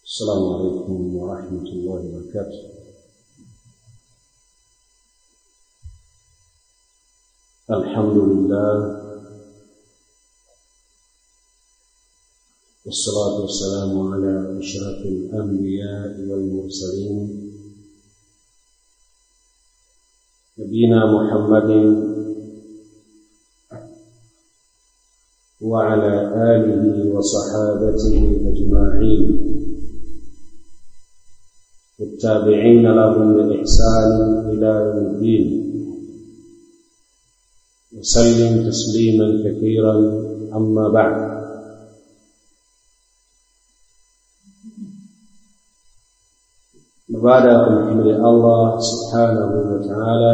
السلام عليكم ورحمة الله وبركاته. الحمد لله والصلاة والسلام على أشرف الأنبياء والمرسلين نبينا محمد وعلى آله وصحابته أجمعين والتابعين لهم بإحسان إلى يوم الدين وسلم تسليما كثيرا. أما بعد، baada ya kumhimidi Allah subhanahu wa ta'ala,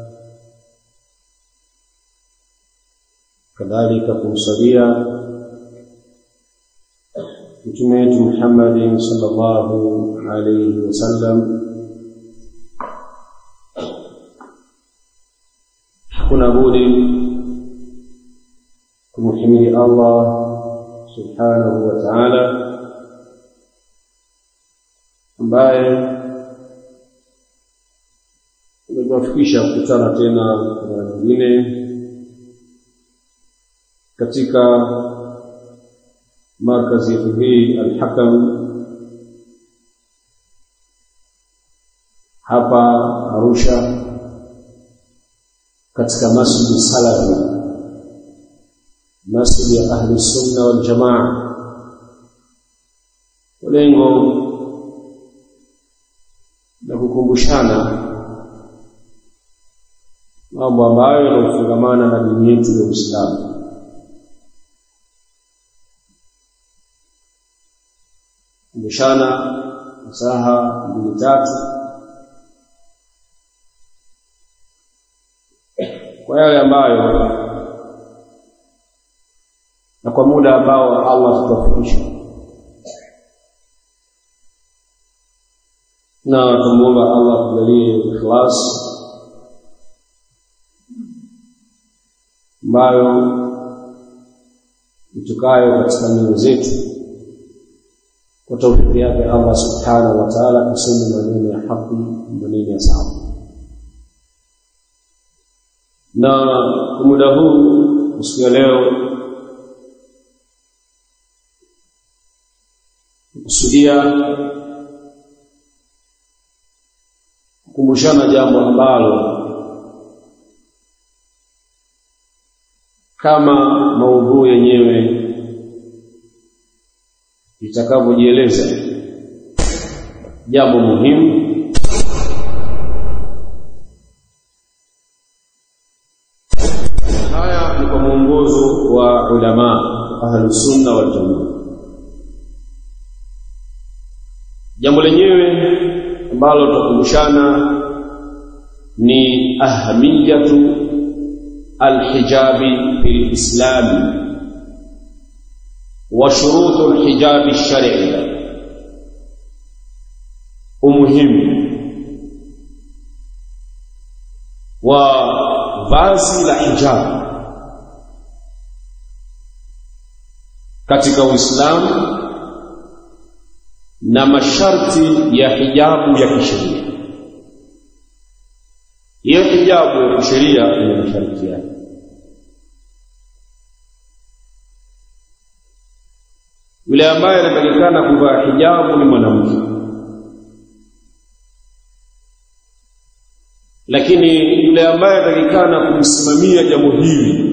kadhalika kumsalia Mtume wetu Muhammad sallallahu alayhi wasallam, kuna budi kumhimidi Allah subhanahu wa ta'ala ambaye tumewafikisha kukutana tena na wengine katika markazi yetu hii Al-Hakam hapa Arusha, katika Masjid Salafi, Masjid ya Ahli Sunna wal Jamaa, lengo la kukumbushana mambo ambayo yanafungamana na dini yetu ya Uislamu. Kumbushana msaha mbili tatu kwa yale ambayo na kwa muda ambao Allah atatufikisha, na tumuomba Allah tujalie ikhlas ambayo itukayo katika mioyo zetu kwa tawfiki yake Allah subhanahu wa ta'ala, kusema maneno ya haki, maneno ya sawa. Na kwa muda huu usiku wa leo kusudia kukumbushana jambo ambalo kama maudhui yenyewe itakavyojieleza, jambo muhimu haya ni kwa mwongozo wa ulama ahli sunna wal jamaa. Jambo lenyewe ambalo tutakumbushana ni ahamiyatu alhijabi fil islam wa shurutu alhijabi shar'i, umuhimu wa vazi la hijab katika Uislamu na masharti ya hijabu ya kisheria. Hiyo hijabu ya kisheria ina masharti yake. Yule ambaye anatakikana kuvaa hijabu ni mwanamke, lakini yule ambaye anatakikana kumsimamia jambo hili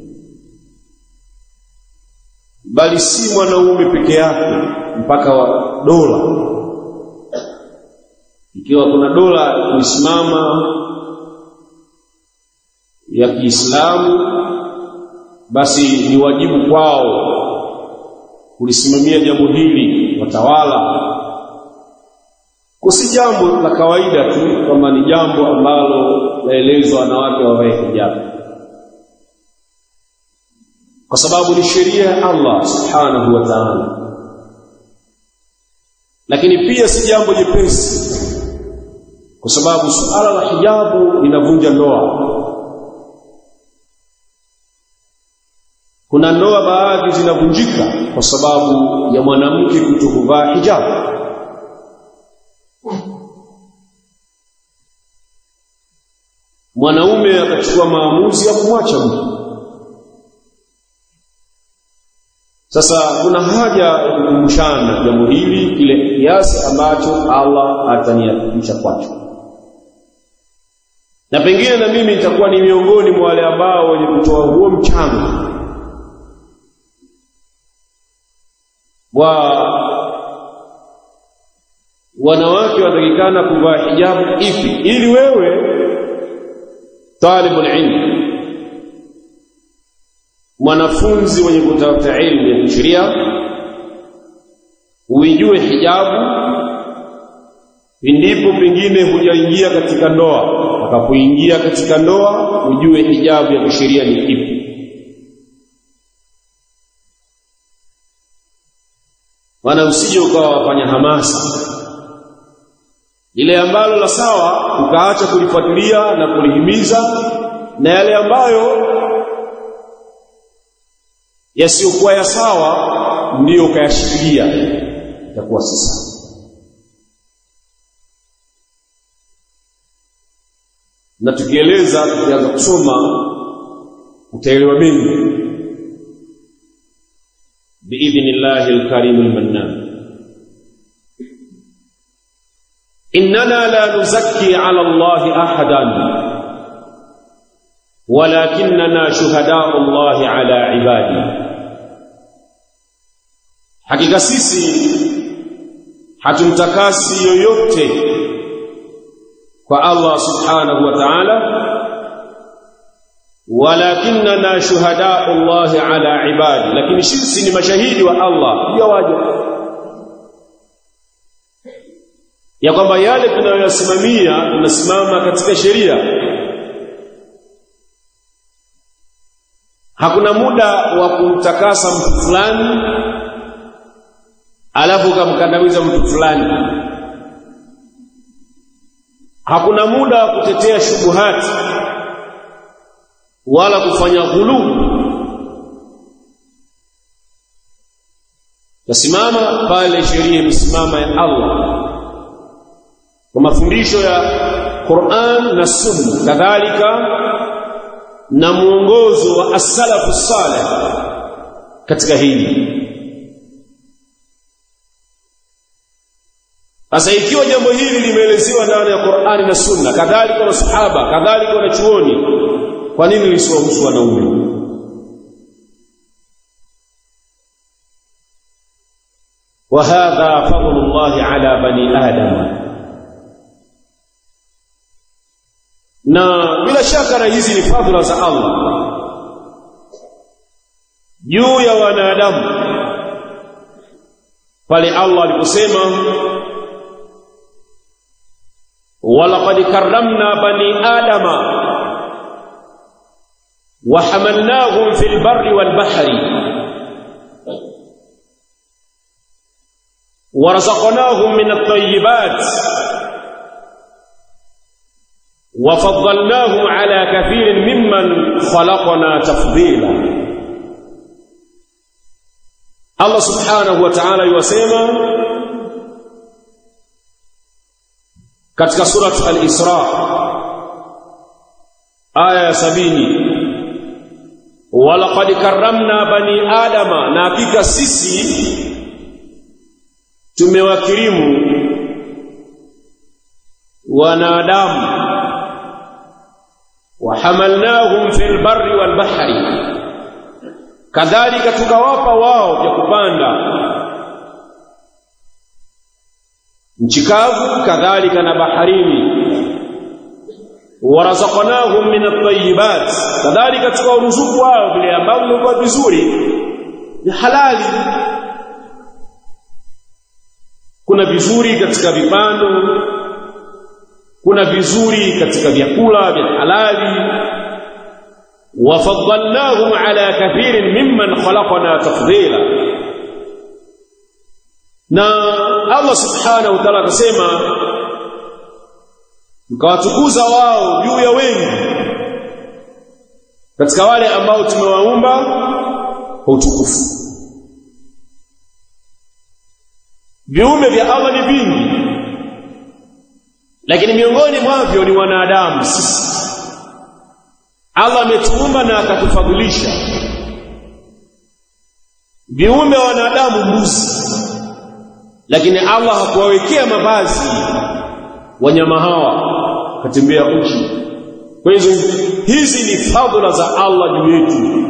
bali si mwanaume peke yake, mpaka wa dola. Ikiwa kuna dola kusimama ya Kiislamu, basi ni wajibu kwao kulisimamia jambo hili, watawala. Kusi jambo la kawaida tu kama ni jambo ambalo laelezwa wanawake wavae hijabu, kwa sababu ni sheria ya Allah subhanahu wa ta'ala. Lakini pia si jambo jepesi, kwa sababu suala la hijabu linavunja ndoa. Kuna ndoa baadhi zinavunjika kwa sababu ya mwanamke kutokuvaa hijabu. mwanaume akachukua maamuzi ya kumwacha mke. Sasa kuna haja ya kukumbushana jambo hili kile kiasi ambacho Allah ataniafikisha kwacho. Na pengine na mimi nitakuwa ni miongoni mwa wale ambao wenye kutoa huo mchango wa wanawake watakikana kuvaa hijabu ipi, ili wewe talibul ilm, mwanafunzi mwenye kutafuta elimu ya sheria, uijue hijabu, ndipo pengine hujaingia katika ndoa. Utakapoingia katika ndoa ujue hijabu ya sheria ni ipi. Wana usije ukawa wafanya hamasa ile ambalo la sawa ukaacha kulifuatilia na kulihimiza, na yale ambayo yasiokuwa ya sawa ndio ukayashikilia, itakuwa si sawa. Na tukieleza tukianza kusoma utaelewa mengi biidhnillahi alkarimul mannan. إننا لا نزكي على الله أحدا ولكننا شهداء الله على عباده. Hakika sisi hatumtakasi yoyote kwa Allah subhanahu wa ta'ala, walakinna shuhada'u Allah ala ibadi, lakini sisi ni mashahidi wa Allah juu ya waja, ya kwamba yale tunayoyasimamia tunasimama katika sheria. Hakuna muda wa kumtakasa mtu fulani alafu kumkandamiza mtu fulani. Hakuna muda wa kutetea shubuhati wala kufanya dhulum. Tasimama pale sheria imesimama ya Allah kwa mafundisho ya Qur'an na Sunna, kadhalika na muongozo wa as-salafu salih katika hili. Sasa ikiwa jambo hili limeelezewa ndani ya Qur'ani na Sunna, kadhalika na sahaba, kadhalika na chuoni, kwa nini lisiwahusu wanaume? Wa hadha fadlullahi ala bani adam. Na bila shaka na hizi ni fadhila za Allah juu ya wanadamu, pale Allah aliposema walaqad karramna bani adama wa hamalnahum fil barri wal bahri wa razaqnahum min at-tayyibat وفضلناهم على كثير ممن خلقنا تفضيلا. Allah subhanahu wa ta'ala yasema katika surah al-Isra aya 70, walaqad karramna bani adama, na hakika sisi tumewakirimu wanadamu, wahamalnahum fil barri wal bahri, kadhalika tukawapa wao vya kupanda nchi kavu, kadhalika na baharini, warazaqnahum min at-tayyibat, kadhalika tukawaruzuku wao vile ambavyo ni vizuri, ni halali. Kuna vizuri katika vipando, kuna vizuri katika vyakula vya halali. Wafaddalnahum ala kathirin mimman khalaqna tafdila. Na Allah subhanahu wa ta'ala akasema mkawatukuza wao juu ya wengi katika wale ambao tumewaumba kwa utukufu. Viumbe vya Allah ni vingi, lakini miongoni mwavyo ni wanadamu sisi. Allah ametuumba na akatufadhilisha viumbe wanadamu mbuzi, lakini Allah hakuwawekea mavazi wanyama hawa katembea uchi. Kwa hiyo hizi ni fadhila za Allah juu yetu.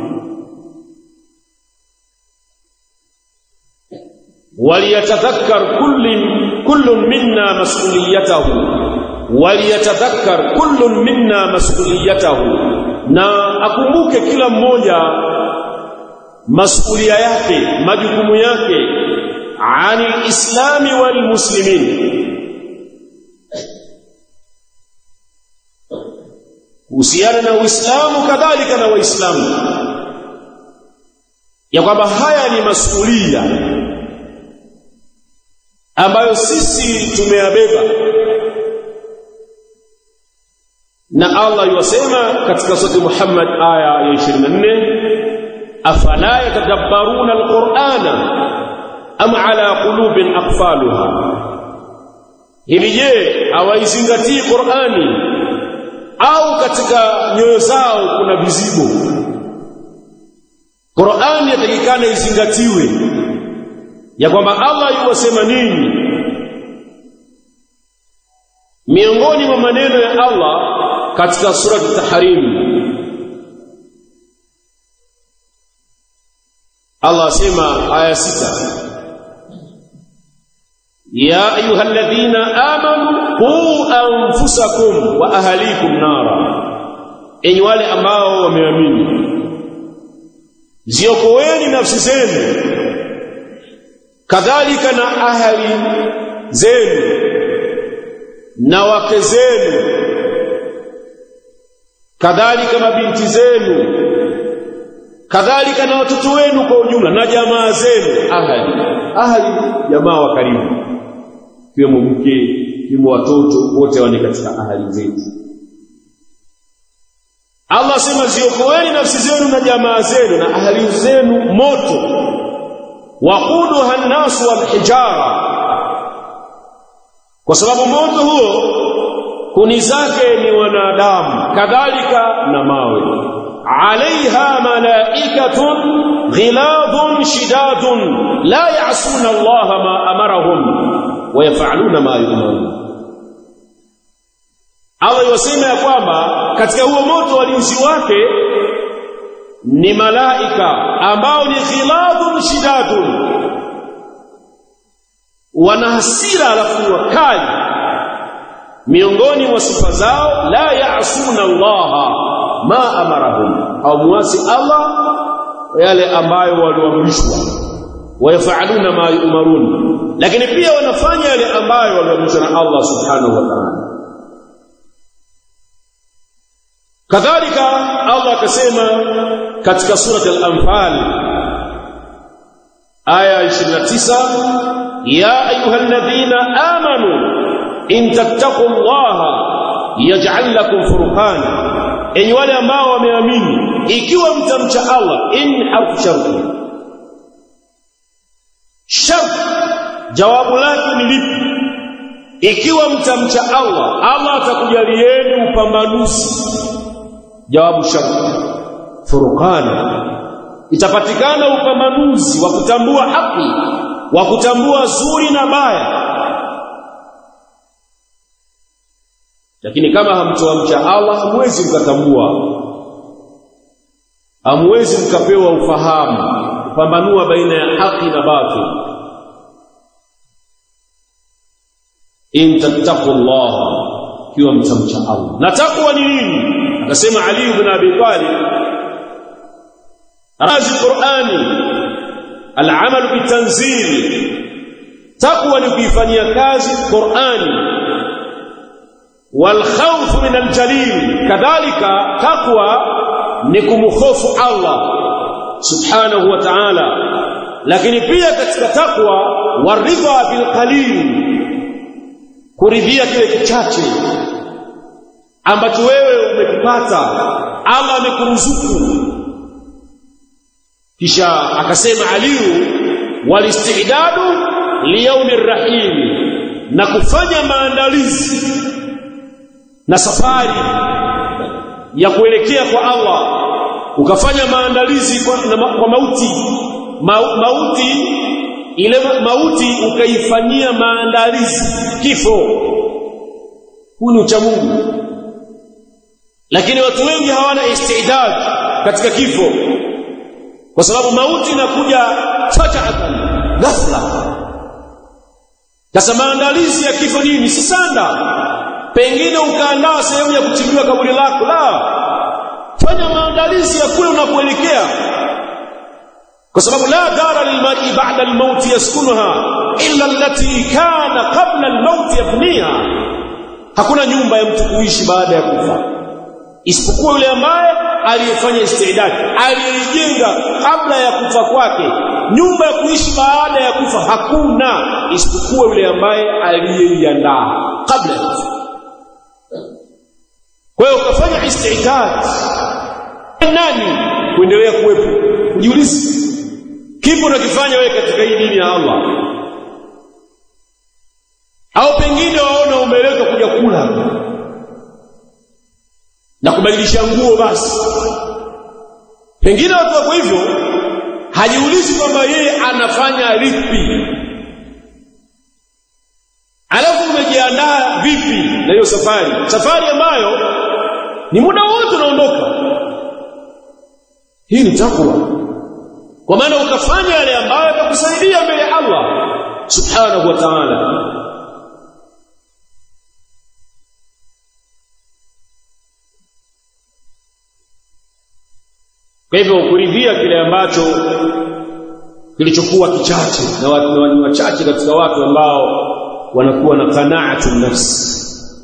Waliyatadhakkar kullun minna mas'uliyatahu, waliyatadhakkar kullun minna mas'uliyatahu, na akumbuke kila mmoja masulia yake, majukumu yake, ani islami wal muslimin, kuhusiana na Uislamu kadhalika na Waislamu, ya kwamba haya ni masulia ambayo sisi tumeyabeba. Na Allah yasema katika sura Muhammad aya ya 24, afala yatadabbaruna alqur'ana am ala qulubin aqfaluha, hivi je hawaizingatii Qur'ani au katika nyoyo zao kuna vizibo? Qur'ani yatakikana izingatiwe, ya kwamba Allah yuwasema nini. Miongoni mwa maneno ya Allah katika sura At-Tahrim, Allah asema aya 6, ya ayyuhalladhina amanu qu anfusakum wa ahlikum nara, enyi wale ambao wameamini, ziokoeni nafsi zenu kadhalika na ahali zenu na wake zenu, kadhalika mabinti zenu, kadhalika na watoto wenu kwa ujumla, na jamaa zenu. Ahali jamaa wa karibu, kiwemo mke, kiwemo watoto, wote wani katika ahali zetu. Allah sema ziokoeni nafsi zenu na jamaa zenu na ahali zenu moto, waquduha an-nas wal hijara, kwa sababu moto huo kuni zake ni wanadamu kadhalika na mawe. Alaiha malaikatun ghiladun shidadun la ya'suna Allah ma amarahum wa yaf'aluna ma yu'marun. Allah yasema ya kwamba katika huo moto walinzi wake ni malaika ambao ni ghiladun shidadun, wana hasira alafu wakali. Miongoni mwa sifa zao, la ya'suna Allah ma amarahum, au muasi Allah yale ambayo waliamrishwa, wayafaluna ma yu'marun, lakini pia wanafanya yale ambayo waliamrishwa na Allah subhanahu wa ta'ala. Kadhalika Allah akasema katika sura Al-Anfal aya 29, ya ayyuhalladhina amanu in tattaqullaha yaj'al lakum furqana, enyi wale ambao wameamini, ikiwa mtamcha Allah. In harfu sharti, shart jawabu lake ni lipi? Ikiwa mtamcha Allah, Allah atakujalieni upambanuzi. Jawabu sharti, furqana, itapatikana upambanuzi wa kutambua haki, wa kutambua zuri na baya. Lakini kama hamtomcha Allah, hamwezi mkatambua, hamwezi mkapewa ufahamu kupambanua baina ya haki na batil. In tattaqullaha, kiwa mtamcha Allah. Na takwa ni nini? Akasema Ali ibn Abi Talib, razi Qur'ani, al-amal bitanzil, takwa ni kuifanyia kazi Qur'ani, wal khawf min al-jalil, kadhalika takwa ni kumkhofu Allah subhanahu wa ta'ala. Lakini pia katika takwa, waridha bil qalil, kuridhia kile kichache ambacho wewe umekipata, Allah amekuruzuku. Kisha akasema Ali, walistidadu liyaumir rahim, na kufanya maandalizi na safari ya kuelekea kwa Allah, ukafanya maandalizi kwa mauti, mauti ukaifanyia maandalizi kifo, huu ni ucha Mungu. Lakini watu wengi hawana istidad katika kifo, kwa sababu mauti inakuja faja'atan, ghafla. Sasa maandalizi ya kifo nini? Si sanda pengine ukaandaa sehemu ya kuchimbiwa kaburi lako, la, fanya maandalizi ya kule unapoelekea, kwa sababu la dara lilmar'i ba'da al-maut yaskunuha illa allati kana qabla al-maut yabniha. Hakuna nyumba ya mtu kuishi baada ya kufa isipokuwa yule ambaye aliyefanya istidad, aliyejenga kabla ya kufa kwake. Nyumba ya kuishi baada ya kufa hakuna isipokuwa yule ambaye aliyeiandaa kabla ya kufa. Kwa hiyo ukafanya istidad, nani kuendelea kuwepo? Ujiulize, kipo unakifanya wewe katika hii dini ya Allah? Au pengine waona umeletwa kuja kula na kubadilisha nguo basi? Pengine watu wako hivyo, hajiulizi kwamba yeye anafanya lipi, alafu umejiandaa vipi na hiyo safari ambayo ni muda wote unaondoka. Hii ni takwa, kwa maana ukafanya yale ambayo yatakusaidia mbele ya Allah subhanahu wa ta'ala. Kwa hivyo kuridhia kile ambacho kilichokuwa kichache, na watu wachache katika watu ambao wanakuwa na qanaatu nafsi.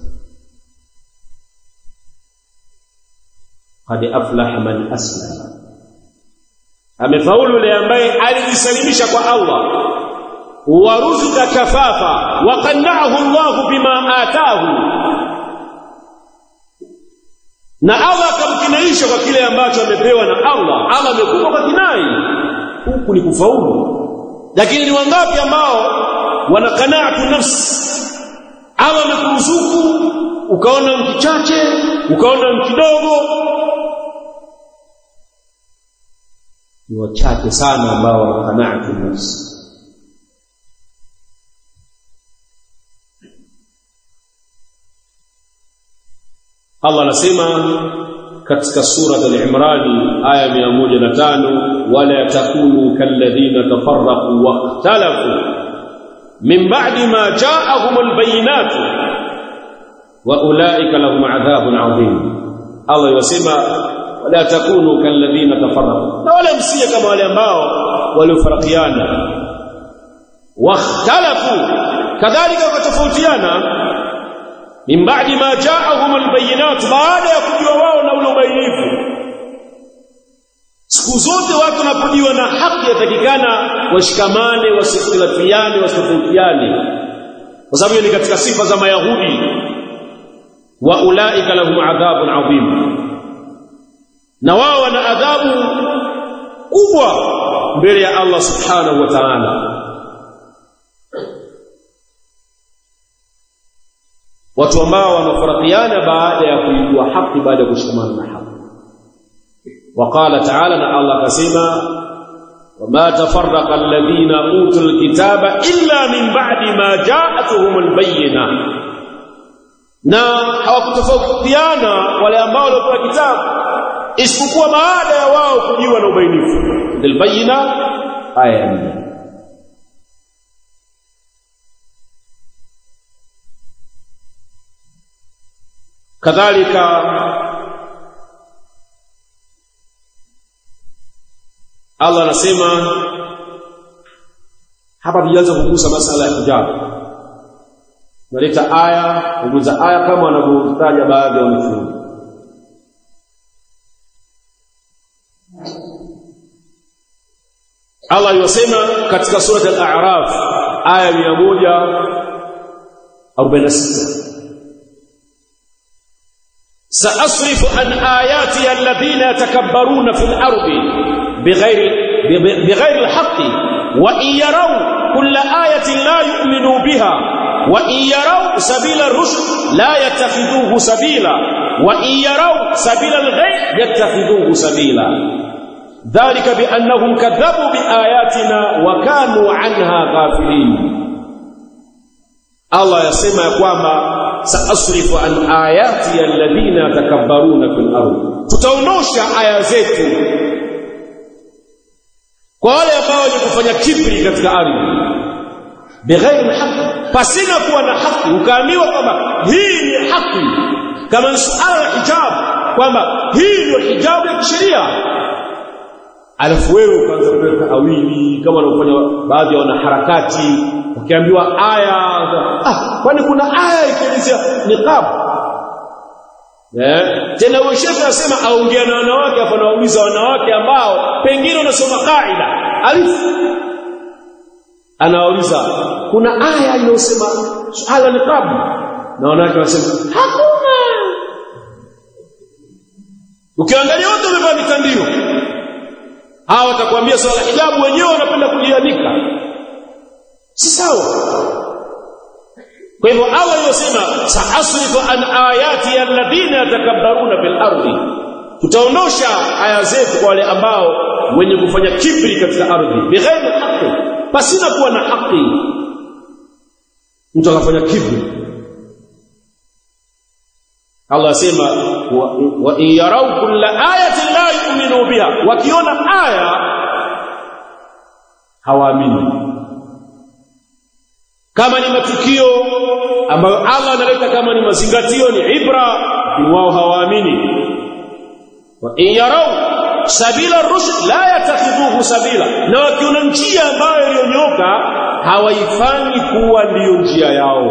Qad aflaha man aslama, amefaulu yule ambaye alijisalimisha kwa Allah. Waruzika kafafa wa qanna'ahu Allah bima ataahu, na Allah akamkinaisha kwa kile ambacho amepewa na Allah. Allah amekupa kwa kinai, huku ni kufaulu. Lakini ni wangapi ambao wana qanaatu nafsi? Allah amekuruzuku, ukaona mkichache, ukaona mkidogo. Ni wachache sana ambao wana qanaatu nafsi. Allah anasema katika sura al-Imran aya 105, wala takunu kalladhina tafarraqu wa ikhtalafu min ba'di ma ja'ahum al-bayyinat wa ulaika lahum 'adhabun 'adhim. Allah yasema wala takunu kalladhina tafarraqu, na wala msiye kama wale ambao waliofarikiana, wa ikhtalafu, kadhalika wakatofautiana, min ba'di ma ja'ahum al-bayyinat, baada ya kujua wao na ule ubainifu. Siku zote watu wanapojiwa na haki yatakikana washikamane, wasikhtilafiane, wasitofautiane, kwa sababu ni katika sifa za Mayahudi. Wa ulaika lahum adhabun adhim, na wao wana adhabu kubwa mbele ya Allah subhanahu wa ta'ala. Watu ambao wanafarikiana baada ya kujua haki, baada ya kushikamana na haki. Waqala ta'ala, na Allah akasema, wama tafarraqa alladhina utul kitaba illa min ba'di ma ja'atuhumul bayyinah, na hawakutofautiana wale ambao walikuwa kitabu isipokuwa baada ya wao kujiwa na ubainifu. Al-bayyinah aya 4. kadhalika Allah anasema hapa, tujaanza kugusa masala ya hijab. Naleta aya, kugusa aya kama wanavyotaja baadhi ya wanafunzi. Allah yasema katika sura al-A'raf aya 146, سأصرف عن آياتي الذين يتكبرون في الأرض بغير الحق وإن يروا كل آية لا يؤمنوا بها wa in yarau sabila ar-rushd la yattakhidhuhu sabila wa in yarau sabila al-ghayy yattakhidhuhu sabila dhalika bi annahum kadhabu bi ayatina wa kanu anha ghafilin. Allah yasema ya kwamba saasrifu an ayati alladhina yatakabbaruna fil ardh, tutaondosha aya zetu kwa wale ambao wanafanya kibri katika ardhi, bighairi haki, pasina kuwa na haki. Ukaambiwa kwamba hii ni haki, kama suala la hijab kwamba hii ndio hijabu ya kisheria, alafu wewe ukaanza kuleta awili kama wanafanya baadhi ya wanaharakati, ukiambiwa aya kwani kuna aya ikielezea niqab. Tena huyo shekhi anasema aongea na wanawake, hapo anauliza wanawake ambao pengine wanasoma kaida alif, anauliza kuna aya inayosema suala niqab, na wanawake wanasema hakuna. Ukiangalia wote wamevaa mitandio, hao watakwambia swala hijabu wenyewe wanapenda kujianika, si sawa. Kwa hivyo Allah yosema saasrifu an ayati alladhina yatakabbaruna fil ardi, tutaondosha aya zetu kwa wale ambao wenye kufanya kibri katika ardhi, bighairi haki, pasina kuwa na haki. Mtu akafanya kibri, Allah asema wa in yarau kulla ayatin la yu'minu biha, wakiona aya hawaamini. Kama ni matukio ambayo Allah analeta kama ni mazingatio, ni ibra, ni wao hawaamini. Wa in yarau sabila ar-rushd la yattakhidhuhu sabila, na wakiona njia ambayo iliyonyoka hawaifanyi kuwa ndiyo njia yao.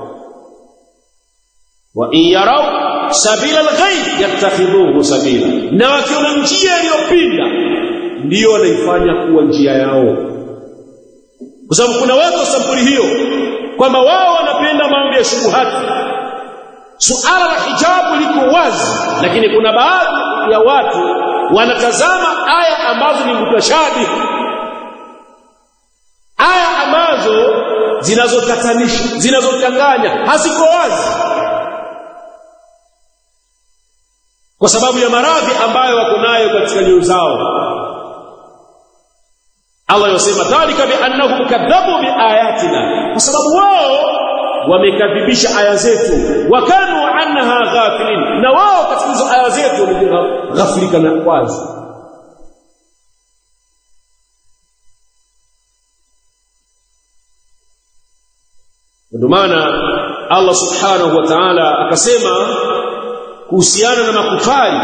Wa in yarau sabila al-ghayy yattakhidhuhu sabila, na wakiona njia iliyopinda ndiyo wanaifanya kuwa njia yao. Kwa sababu kuna watu sampuli hiyo kwamba wao wanapenda mambo ya shubuhati. Suala la hijabu liko wazi, lakini kuna baadhi ya watu wanatazama aya ambazo ni mutashabih, aya ambazo zinazotatanisha, zinazochanganya, haziko wazi, kwa sababu ya maradhi ambayo wako nayo katika nyoyo zao. Allah yosema dhalika bi annahum kadhabu bi ayatina, kwa sababu wao wamekadhibisha aya zetu, wa kanu anha ghafilin, na wao katika hizo aya zetu wameghafilika na kwazo. Ndio maana Allah subhanahu wa ta'ala akasema kuhusiana na makufari,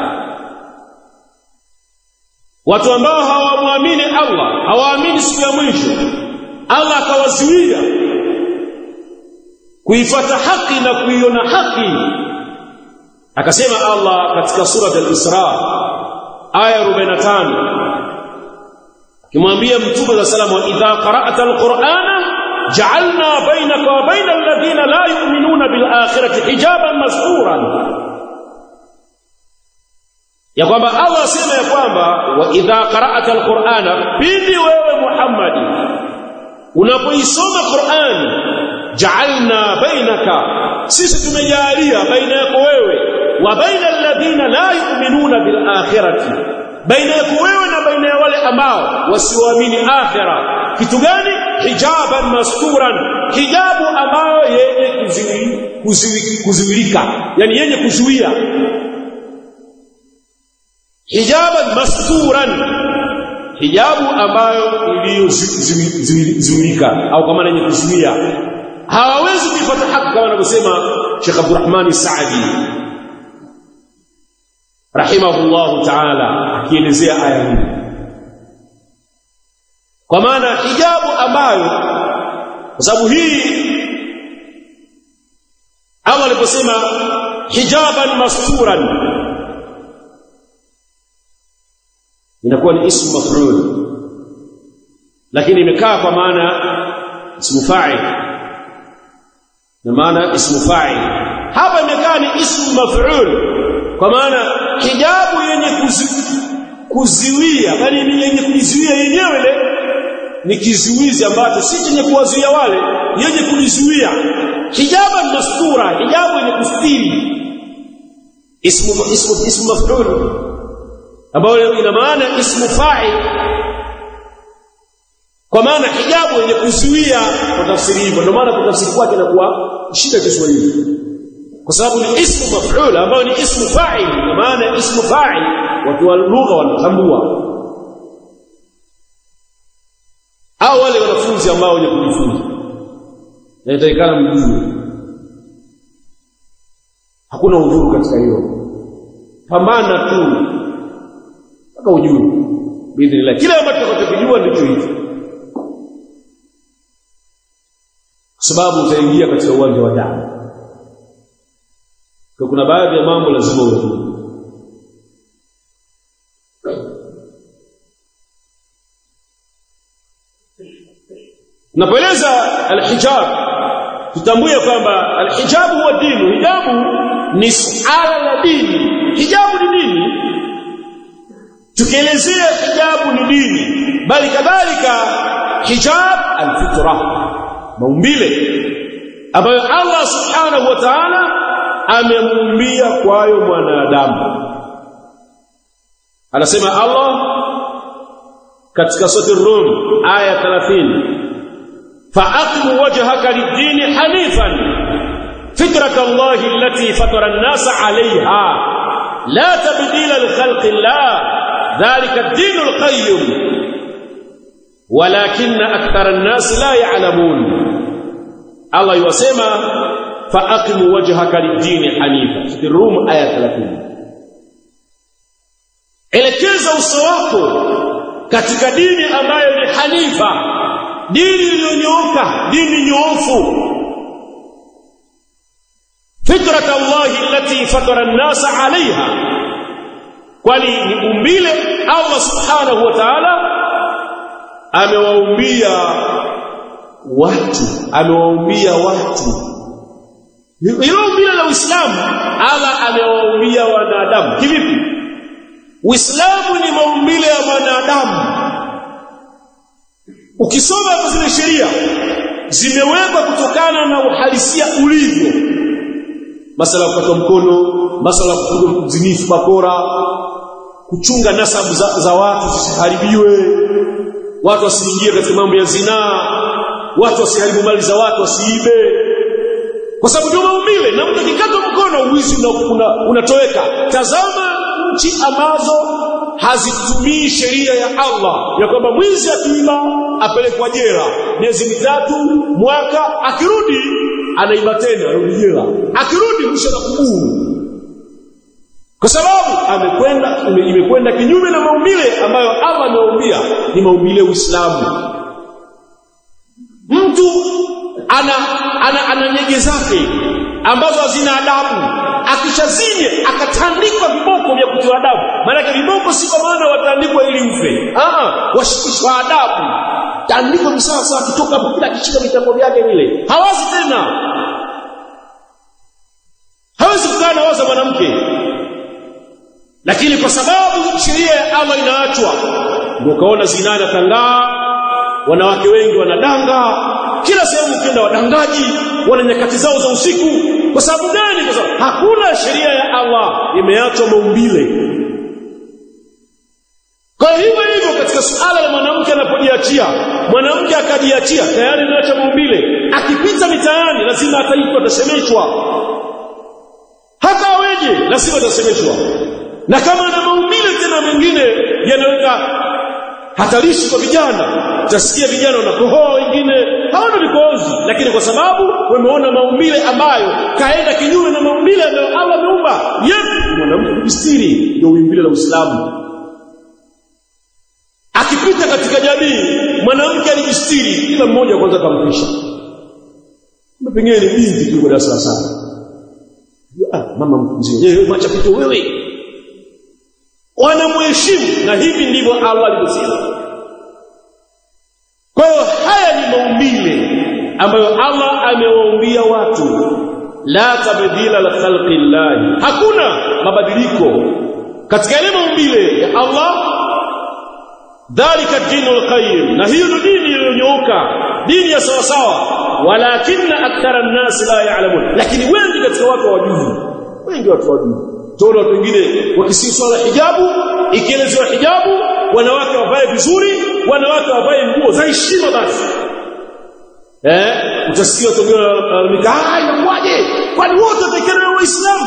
watu ambao hawamwamini Allah, hawaamini siku ya mwisho, Allah akawazuia kuifuata haki na kuiona haki. Akasema Allah katika sura al-Isra aya 45, akimwambia Mtume sallallahu alayhi wasallam, idha qara'ta al-Qur'ana ja'alna bainaka wa bainal ladhina la yu'minuna bil akhirati hijaban masturan, ya kwamba Allah asema ya kwamba wa idha qara'ta al-Qur'ana, pindi wewe Muhammad unapoisoma Qur'an, ja'alna bainaka, sisi tumejalia baina yako wewe wa baina alladhina la yu'minuna bil akhirati, baina yako wewe na baina ya wale ambao wasioamini akhira. Kitu gani? Hijaban masturan, hijabu ambayo yenye kuzuilika, yani yenye kuzuia. Hijaban masturan, hijabu ambayo iliyozuilika au kama yenye kuzuia, hawawezi kuipata haki, kama anavyosema Sheikh Abdurrahman Saadi rahimahullahu ta'ala akielezea aya hii. Kwa maana hijabu ambayo, kwa sababu hii Allah aliposema hijaban masturan, inakuwa ni ismu maf'ul, lakini imekaa kwa maana ismu fa'il, na maana ismu fa'il hapa imekaa ni ismu maf'ul, kwa maana hijabu yenye kuziwia, bali ni yenye kujizuia yenyewe ile ni kizuizi ambacho si chenye kuwazuia wale, yenye kulizuia. Hijaba ni mastura, hijabu ni kustiri. Ismu maf'ul ambayo ina maana ismu fa'il, kwa maana hijabu yenye kuzuia. Kwa tafsiri hivyo ndio maana kwa tafsiri kwake inakuwa shida Kiswahili, kwa sababu ni ismu maf'ul ambayo ni ismu fa'il. Kwa maana ismu fa'il watu wa lugha wanatambua, au wale wanafunzi ambao wenye kujifunza na itaikana mjue. Hakuna udhuru katika hiyo, pambana tu mpaka ujue bidii. Kila ambacho utakachojua ndicho hicho, kwa sababu utaingia katika uwanja wa dawa. Kwa kuna baadhi ya mambo lazima ujue. Napoeleza al-hijab, tutambue kwamba al-hijab huwa dini. Hijabu ni suala la dini. Hijabu ni dini. Tukielezea hijabu ni dini, bali kadhalika hijab al-fitra, maumbile ambayo Allah subhanahu wa ta'ala amemuumbia kwayo mwanadamu. Anasema Allah katika sura Rum aya 30, فأقم وجهك للدين حنيفا فطرة الله التي فطر الناس عليها لا تبديل لخلق الله ذلك الدين القيم ولكن أكثر الناس لا يعلمون. الله يسمى فأقم وجهك للدين حنيفا في الروم آية 30. elekeza uso wako katika dini ambayo ni hanifa, dini iliyonyooka, dini nyoofu. Fitrat Allah allati fatara an-nas 'alayha, kwani ni umbile Allah subhanahu wa ta'ala amewaumbia watu. Hilo umbile la Uislamu Allah amewaumbia wanadamu. Kivipi? Uislamu ni maumbile ya wanadamu. Ukisoma zile sheria zimewekwa kutokana na uhalisia ulivyo. Masala ya kukata mkono, masala ya kupiga mzinifu bakora, kuchunga nasabu za watu zisiharibiwe, watu wasiingie katika mambo ya zinaa, watu wasiharibu mali za watu, wasiibe, kwa sababu ndio maumbile. Na mtu akikata mkono uwizi unatoweka. Tazama nchi ambazo hazitumii sheria ya Allah ya kwamba mwizi akiiba apelekwa jela miezi 3, mwaka, akirudi anaiba tena, anarudi jela, akirudi mwisho na kuburu, kwa sababu imekwenda kinyume na maumbile ambayo Allah ameumbia. Ni maumbile Uislamu. Mtu ana nyege zake ambazo hazina adabu, akishazini akatandikwa viboko vya kutoa adabu. Maana viboko si kwa maana watandikwa ili ufe, washikishwa adabu, tandikwa msasa, akitoka bila kishika mitambo yake vile hawazi tena, hawezi kukaa na waza mwanamke. Lakini kwa sababu sheria ya Allah inaachwa, ndio kaona zina inatangaa, wanawake wengi wanadanga, kila sehemu ukienda wadangaji, wana nyakati zao za usiku. Kwa sababu gani? Kwa sababu hakuna sheria ya Allah, imeachwa maumbile. Kwa hivyo katika suala la mwanamke anapojiachia, mwanamke akajiachia, tayari imeachwa maumbile. Akipita mitaani lazima ataitwa, atasemeshwa, hata aweje lazima atasemeshwa. Na kama ana maumbile tena mengine yanaweka hatarishi kwa vijana, utasikia vijana wanakohoa, wengine hawana vikohozi, lakini kwa sababu wameona maumbile ambayo kaenda kinyume na maumbile ambayo Allah ameumba. Mwanamke kujistiri ndio umbile la Uislamu. Akipita katika jamii mwanamke alijistiri, kila mmoja kwanza kampisha. Pengine ni binti tu kwa darasa sana, mama mzee, mwacha pito wewe, wanamheshimu. Na hivi ndivyo Allah alivyosema. Kwa hiyo haya ni maumbile ambayo Allah amewaumbia watu. La tabdila la khalqillah, hakuna mabadiliko katika ile maumbile ya Allah dhalika dinul qayyim, na hiyo dini iliyonyooka, dini ya sawa sawa. Walakinna akthara an-nas la ya'lamun, lakini wengi katika watu hawajui. Wengi watu hawajui. Tunaona watu wengine wakisisi swala hijabu, ikielezewa hijabu, wanawake wavae vizuri, wanawake wavae nguo za heshima basi. Utasikia watu wengine inakuaje? Kwani wote watekana wa Uislamu?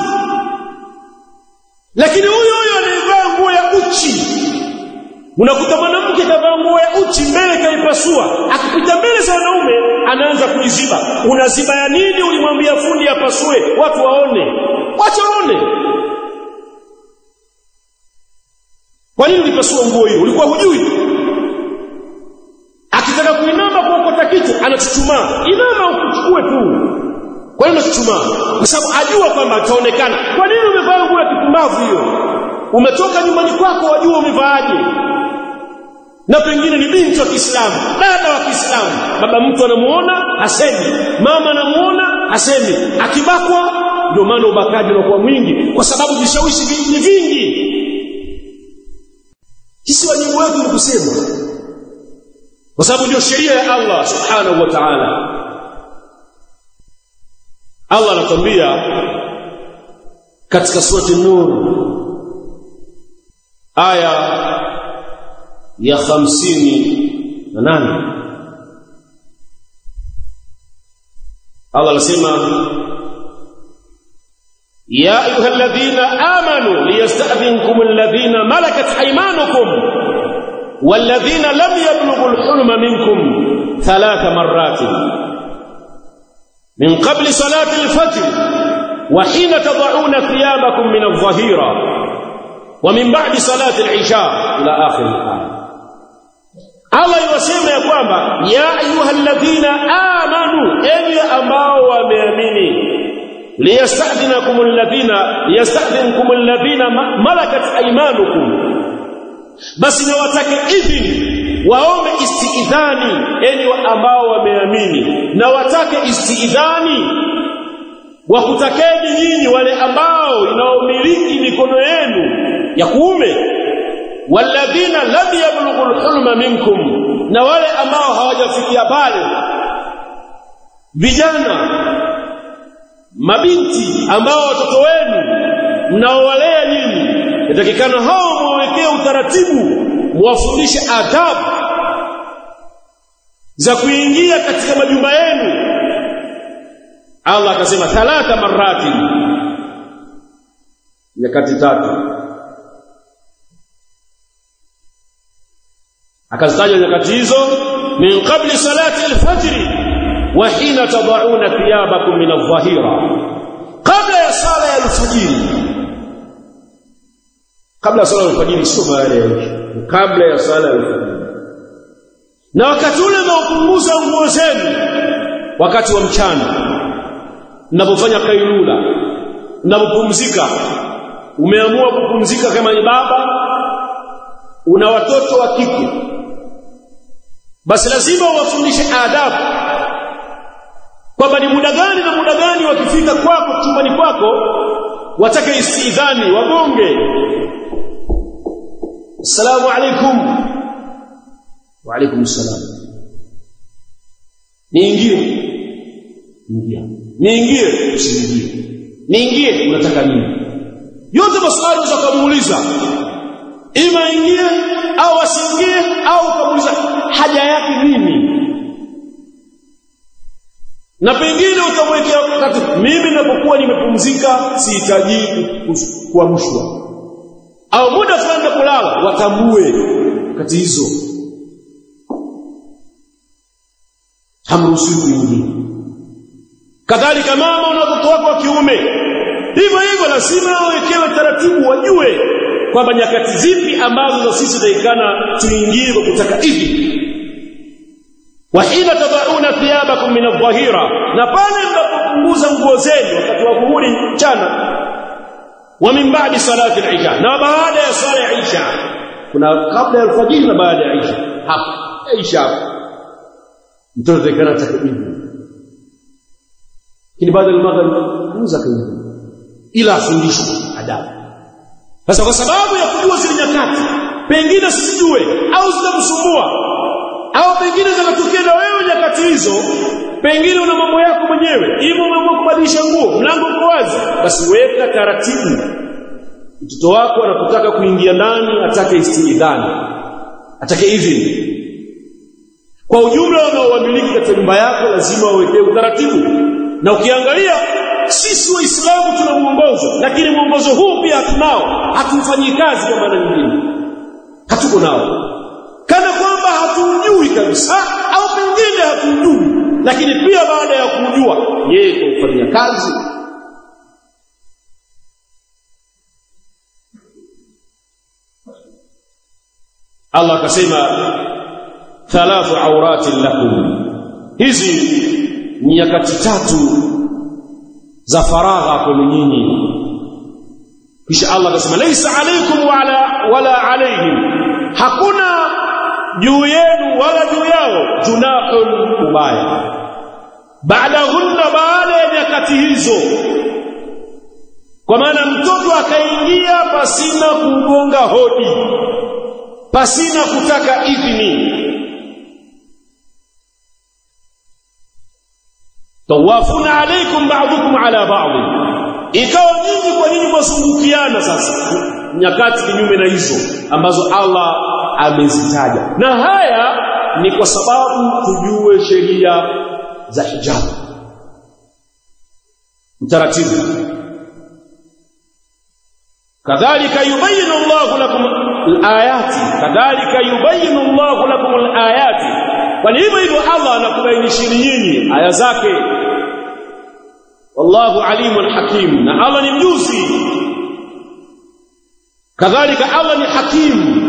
Lakini huyo anayevaa nguo ya uchi, unakuta mwanamke kavaa nguo ya uchi mbele kaipasua, akipita mbele za wanaume anaanza kuiziba. Unaziba ya nini? Ulimwambia fundi apasue watu waone. Wacha waone. Kwa nini ulipasua nguo hiyo? Ulikuwa hujui? Akitaka kuinama kuokota kitu anachuchumaa. Inama ukuchukue tu. Kwa nini unachuchumaa? Kwa sababu ajua kwamba ataonekana. Kwa nini umevaa nguo ya kipumbavu hiyo? Umetoka nyumbani kwako wajua umevaaje? Na pengine ni binti wa Kiislamu, dada wa Kiislamu, baba mtu anamuona hasemi, mama anamuona hasemi. Akibakwa, ndio maana ubakaji unakuwa mwingi, kwa sababu vishawishi ni vingi. Sisi wajibu wetu ni kusema, kwa sababu ndio sheria ya Allah subhanahu wa ta'ala. Allah anatuambia katika surati An-Nur aya ya 58, Allah anasema ya ayyuhalladhina amanu liyasta'dhinkum alladhina malakat aymanukum walladhina lam yablughul hulma minkum 3 marratin min qabli salati al-fajr wa hina tad'una thiyabakum min adh-dhahira wa min ba'di salati al-isha ila akhir al-aya. Allah yasema ya kwamba ya ayyuhalladhina amanu, enyi ambao wameamini, liyasta'dhinkum alladhina malakat aymanukum, basi na watake idhini, waombe istiidhani, enyi ambao wameamini, na watake istiidhani, wakutakeni nyinyi wale ambao inaomiliki mikono yenu ya kuume, walladhina lam yablughul hulma minkum, na wale ambao hawajafikia bale, vijana, mabinti ambao watoto wenu mnaowalea nyinyi, yatakikana hao mwawekee utaratibu, muwafundishe adabu za kuingia katika majumba yenu. Allah akasema 3 marati, nyakati 3. Akazitaja nyakati hizo, min qabli salati al-fajr wa hina tad'una thiyabakum min adh-dhahira, kabla ya sala ya al-fajr. Kabla ya sala ya al-fajr, sio baada yake, kabla ya sala ya al-fajr. Na wakati ule mnaopunguza nguo zenu, wakati wa mchana mnapofanya kailula, mnapopumzika, umeamua kupumzika kama ni baba, una watoto wa kike, basi lazima uwafundishe adabu, kwamba ni muda gani na muda gani wakifika kwako chumbani kwako watake istiidhani, wagonge, assalamu alaikum, wa alaikum salam, niingie, ingia, niingie, usiingie, niingie, unataka nini? Yote maswali unaweza kumuuliza, ima ingie au asiingie, au kumuuliza haja yake nini. Na pengine utamwekea wakati, mimi ninapokuwa nimepumzika sihitaji kuamshwa, au muda fulani kulala, watambue kati hizo hamruhusiwi kuingia. Kadhalika mama na watoto wako wa kiume, hivyo hivyo lazima wawekewe taratibu, wajue kwamba nyakati zipi ambazo sisi taikana tuingie kwa kutaka hivi. Wa hina tad'una thiyabakum min adh-dhahira, na pale mnapopunguza nguo zenu wakati wa dhuhuri mchana, wa min ba'di salati al-isha, na baada ya sala ya isha. Kuna kabla ya alfajiri na baada ya isha. Hapa isha mtoto taikana takbiru, lakini baada ya maghrib kuanza kuingia ila fundisho adabu. Sasa kwa sababu ya kujua zile nyakati, pengine sijue au zitamsumbua au pengine zinatokea na wewe nyakati hizo, pengine una mambo yako mwenyewe, hivyo umeamua kubadilisha nguo, mlango uko wazi, basi weka taratibu. Mtoto wako anapotaka kuingia ndani atake istidhani, atake idhini. Kwa ujumla wanaoamiliki katika nyumba yako lazima waweke utaratibu. Na ukiangalia sisi Waislamu tuna mwongozo, lakini mwongozo huu pia hatunao, hatufanyi kazi kwa maana nyingine, hatuko nao, kana kwamba hatujui kabisa au pengine hatujui, lakini pia baada ya kujua yeye kufanya kazi. Allah akasema thalathu auratin lakum, hizi ni nyakati tatu za faragha kwa nyinyi. Kisha Allah akasema laysa alaykum wala alayhim, hakuna juu yenu wala juu yao junahun ubaya, baadahunna, baada ya nyakati hizo. Kwa maana mtoto akaingia pasina kugonga hodi, pasina kutaka idhini, tawafuna alaykum ba'dukum ala ba'd, ikawa nyinyi kwa nyinyi mzungukiana. Sasa nyakati kinyume na hizo ambazo Allah amezitaja, na haya ni kwa sababu tujue sheria za hijab, utaratibu. Kadhalika yubayinu Allahu lakum al-ayati, kadhalika yubayinu Allahu lakum al-ayati, kwa hivyo Allah anakubainishia nyinyi aya zake. Wallahu alimun hakim, na Allah ni mjuzi. Kadhalika Allah ni hakim.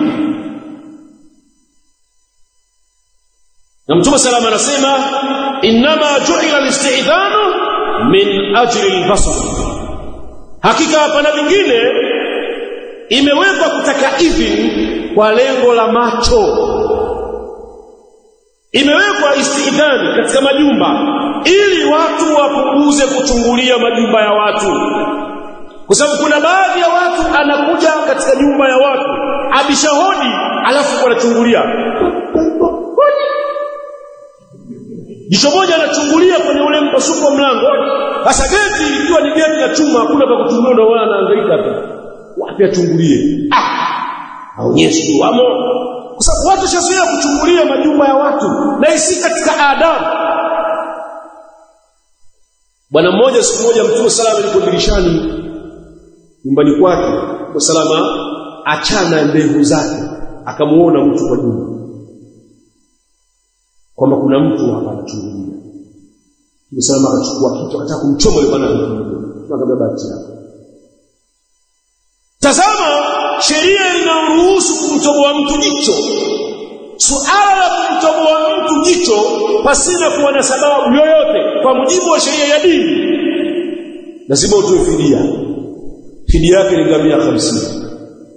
Na Mtume sallallahu alayhi wasallam anasema inma ju'ila al-istidhanu min ajli al-basar, hakika hapana vingine imewekwa kutaka idhini kwa lengo la macho. Imewekwa istidhani katika majumba ili watu wapunguze kuchungulia majumba ya watu, kwa sababu kuna baadhi ya watu anakuja katika nyumba ya watu abisha hodi alafu anachungulia. Jicho moja anachungulia kwenye ule mpasuko mlango. Sasa geti ikiwa ni geti la chuma, hakuna pa kuchungulia, ndio wala anahangaika tu wapi achungulie, aonyeshe wamo, kwa sababu watu shazoea kuchungulia majumba ya watu na isi katika adabu. Bwana mmoja siku moja Mtume sallallahu alayhi wasallam dirishani nyumbani kwake, kwa salama achana ndevu zake, akamuona mtu kwa nyuma kwamba kuna mtu hapa anachungulia. Mtume sallallahu alayhi wasallam akachukua kitu akataka kumchoma yule bwana, akamwambia bahati yako. Tazama, sheria inaruhusu kumtoboa mtu jicho. Suala la kumtoboa mtu jicho pasina kuwa na sababu yoyote kwa mujibu wa sheria ya dini, lazima utoe fidia. Fidia yake ni ngamia 50.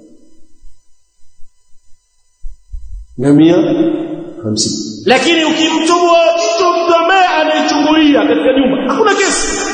Ngamia 50. Lakini ukimtoboa jicho mtu ambaye anaichungulia katika nyumba, hakuna kesi.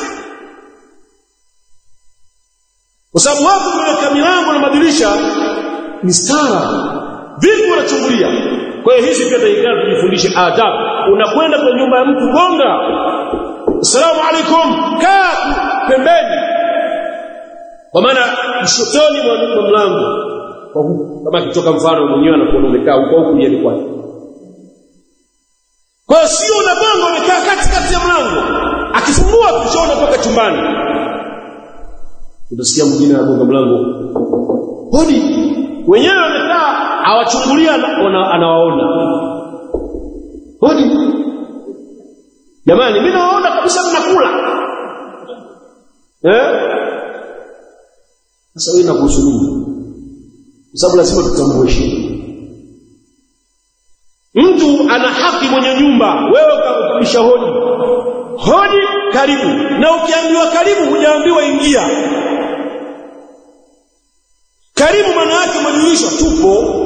Kwa sababu watu wameweka milango na madirisha mistara, vipi wanachungulia? Kwa hiyo hizi pia tunahitaji kujifundisha adabu. Unakwenda kwa nyumba ya mtu, gonga, asalamu alaykum, kaa pembeni, kwa maana mshotoni mwa mlango, kwa huko kama kitoka mfano mwenyewe anakuwa umekaa huko kulia kwake. Kwa hiyo sio unagonga umekaa katikati ya mlango, akifungua kisha unatoka chumbani, utasikia mwingine anagonga mlango, hodi, wenyewe wamekaa awachungulia, anawaona, hodi, jamani mimi nawaona kabisa mnakula. Sasa wewe unakuhusu nini? Kwa sababu lazima tutambue sheria. Mtu ana haki mwenye nyumba, wewe ukabisha hodi, hodi, karibu, na ukiambiwa karibu hujaambiwa ingia. Karibu maana yake majulisho tupo.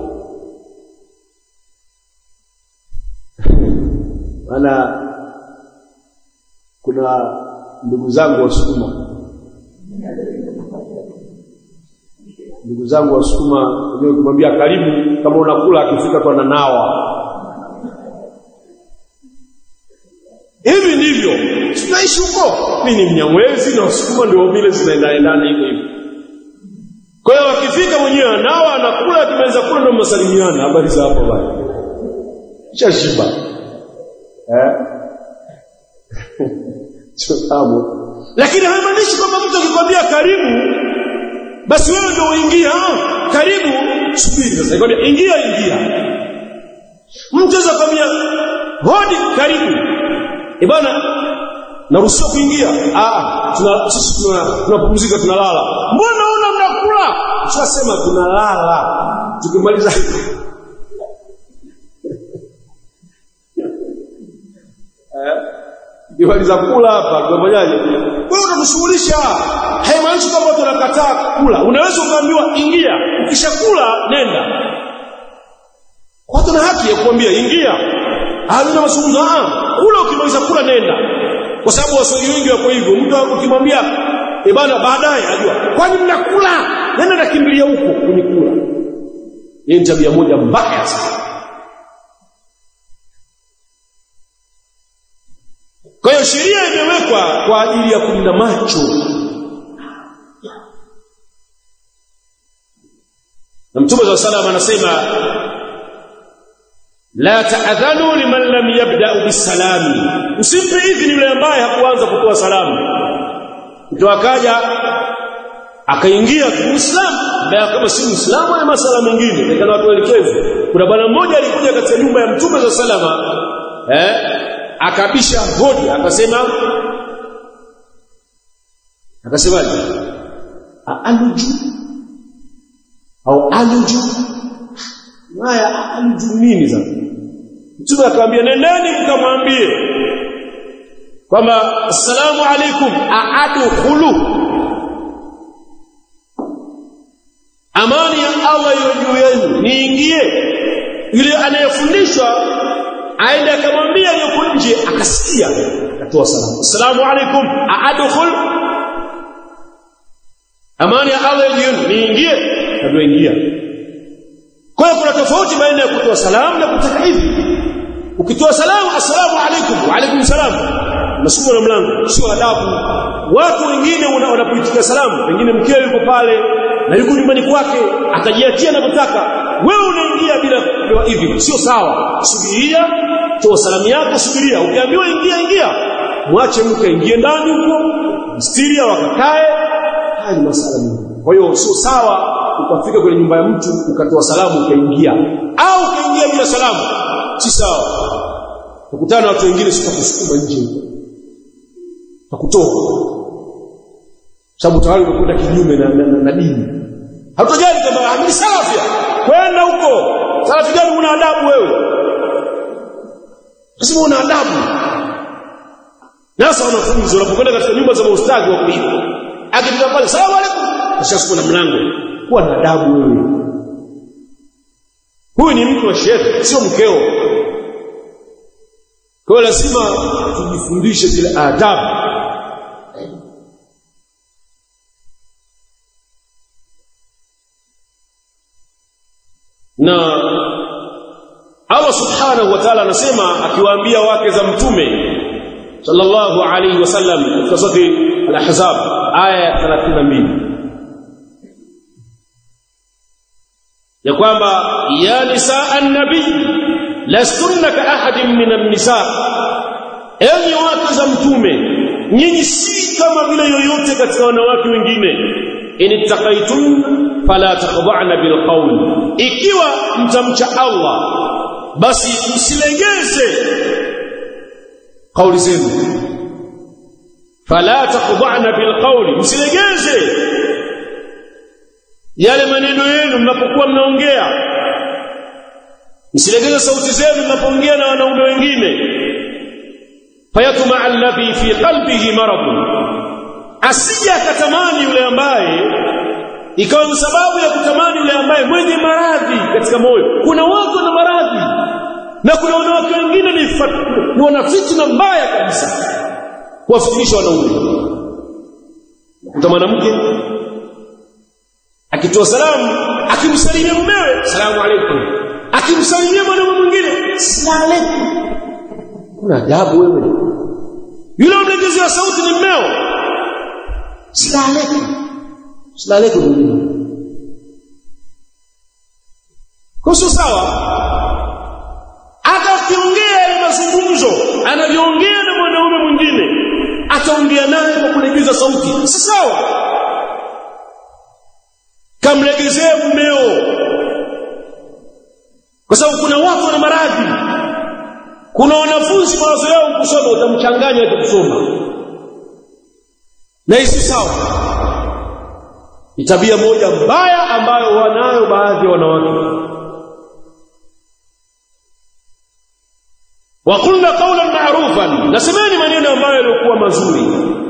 Maana kuna ndugu zangu Wasukuma ndugu zangu Wasukuma wenyewe kumwambia karibu kama unakula akifika kwa nanawa. Hivi ndivyo tunaishi huko. Mimi ni Mnyamwezi na Wasukuma ndio vile zinaendana hivyo hivyo. Kwa hiyo akifika mwenyewe anawa anakula, akimaliza kula ndio msalimiana, habari za hapo bwana. Chashiba. Chotamu. Lakini haimaanishi kwamba mtu akikwambia karibu basi wewe ndio uingia. Karibu, subiri sasa. Nikwambia ingia. Mtu anaweza kwambia hodi karibu. Bwana naruhusiwa kuingia? Sisi tunapumzika tunalala. Mbona una mnakula? Tunasema tunalala. Tukimaliza Nimaliza kula hapa, tunafanyaje? Wewe unatushughulisha. Haimaanishi kwamba tunakataa kula. Unaweza ukaambiwa ingia, ukishakula nenda. Watu na haki ya kuambia ingia. Hazina mazungumzo. Kula, ukimaliza kula nenda. Kwa sababu Waswahili wengi wako hivyo. Mtu ukimwambia bwana baadaye ajua, kwani mnakula? Nenda nakimbilia huko kunikula. Hii ni tabia moja mbaya sana. Kwa hiyo sheria imewekwa kwa ajili ya kulinda macho. Na Mtume صلى الله عليه وسلم anasema la ta'adhanu liman lam yabda bisalami. Usimpe idhini yule ambaye hakuanza kutoa salamu. Mtu akaja akaingia Muislamu ambaye kama si Muislamu ana masala mengine, nikana watu waelekeze. Kuna bwana mmoja alikuja katika nyumba ya Mtume صلى الله عليه وسلم akabisha hodi, akasemaje? Aluju haya aluju nini sasa? Mtume akamwambia nendeni mkamwambie kwamba assalamu alaikum aadkhulu, amani ya Allah iwe juu yenu, niingie. Yule anayefundishwa aende akamwambia yuko nje, akasikia, akatoa salamu, assalamu alaikum aadkhul, amani ya Allah iwe juu, niingie. Ndio ingia. Kwa hiyo kuna tofauti baina ya kutoa salamu na kutaka hivi. Ukitoa salamu assalamu alaikum, wa alaikum salam, masumo na mlango, sio adabu. Watu wengine wanapoitika salamu, wengine mkeo yuko pale na yuko nyumbani kwake, atajiachia anapotaka, wewe unaingia bila kupewa hivi, sio sawa. Subiria, toa salamu yako, subiria. Ukiambiwa ingia, mwache mke ingie ndani huko, mstiria wakakae. Haya ni masala mengi. Kwa hiyo sio sawa ukafika kwenye nyumba ya mtu ukatoa salamu ukaingia, au ukaingia bila salamu, si sawa. Ukutana na watu wengine sio kusukuma nje huko, takutoka sababu tayari umekwenda kinyume na dini. Hautojali kama ni salafia, kwenda huko. Salafi gani? Una adabu wewe? Lazima una adabu. Nasa wanafunzi wanapokwenda katika nyumba za maustadhi wa kuiba, akifika pale salamu alaykum, ashasukuma na mlango. Kuwa na adabu wewe. Huyu ni mtu wa shehe, sio mkeo. Kwa lazima tujifundishe zile adabu. Na Allah subhanahu wa ta'ala anasema akiwaambia wake za mtume sallallahu alayhi wasallam katika sura al-Ahzab aya ya 32 ya kwamba ya nisaa an-nabii lastunna ka ahadin minan nisaa, enyi wake za mtume nyinyi si kama vile yoyote katika wanawake wengine. Inittaqaitun fala taqda'na bil qawl, ikiwa mtamcha Allah basi msilegeze kauli zenu. Fala taqda'na bil qawl, msilegeze yale maneno yenu mnapokuwa mnaongea, msilegeze sauti zenu mnapoongea na wanaume wengine. Fayatma alladhi fi qalbihi maradun, asije akatamani yule ambaye, ikawa ni sababu ya kutamani yule ambaye mwenye maradhi katika moyo. Kuna watu na maradhi na kuna wanawake wengine ni wana fitna mbaya kabisa kuwafikirisha wanaume. Kuta mwanamke akitoa salamu, akimsalimia mumewe, asalamu alaykum, akimsalimia mwanamume mwingine, asalamu alaykum. Kuna ajabu wewe. Yule mlegezea sauti ni mmeo, asalamu alaykum, asalamu alaykum. Kwa sawa, atakiongea ile mazungumzo anavyoongea na mwanaume mwingine, ataongea naye kwa kulegeza sauti, si sawa. Kamlegezee mmeo, kwa sababu kuna watu wana maradhi. Kuna wanafunzi mawazo yao kusoma, utamchanganya akikusoma, na hisi sawa. Ni tabia moja mbaya ambayo wanayo baadhi ya wanawake. وقلنا قولا معروفا, nasemeni maneno ambayo yalikuwa mazuri.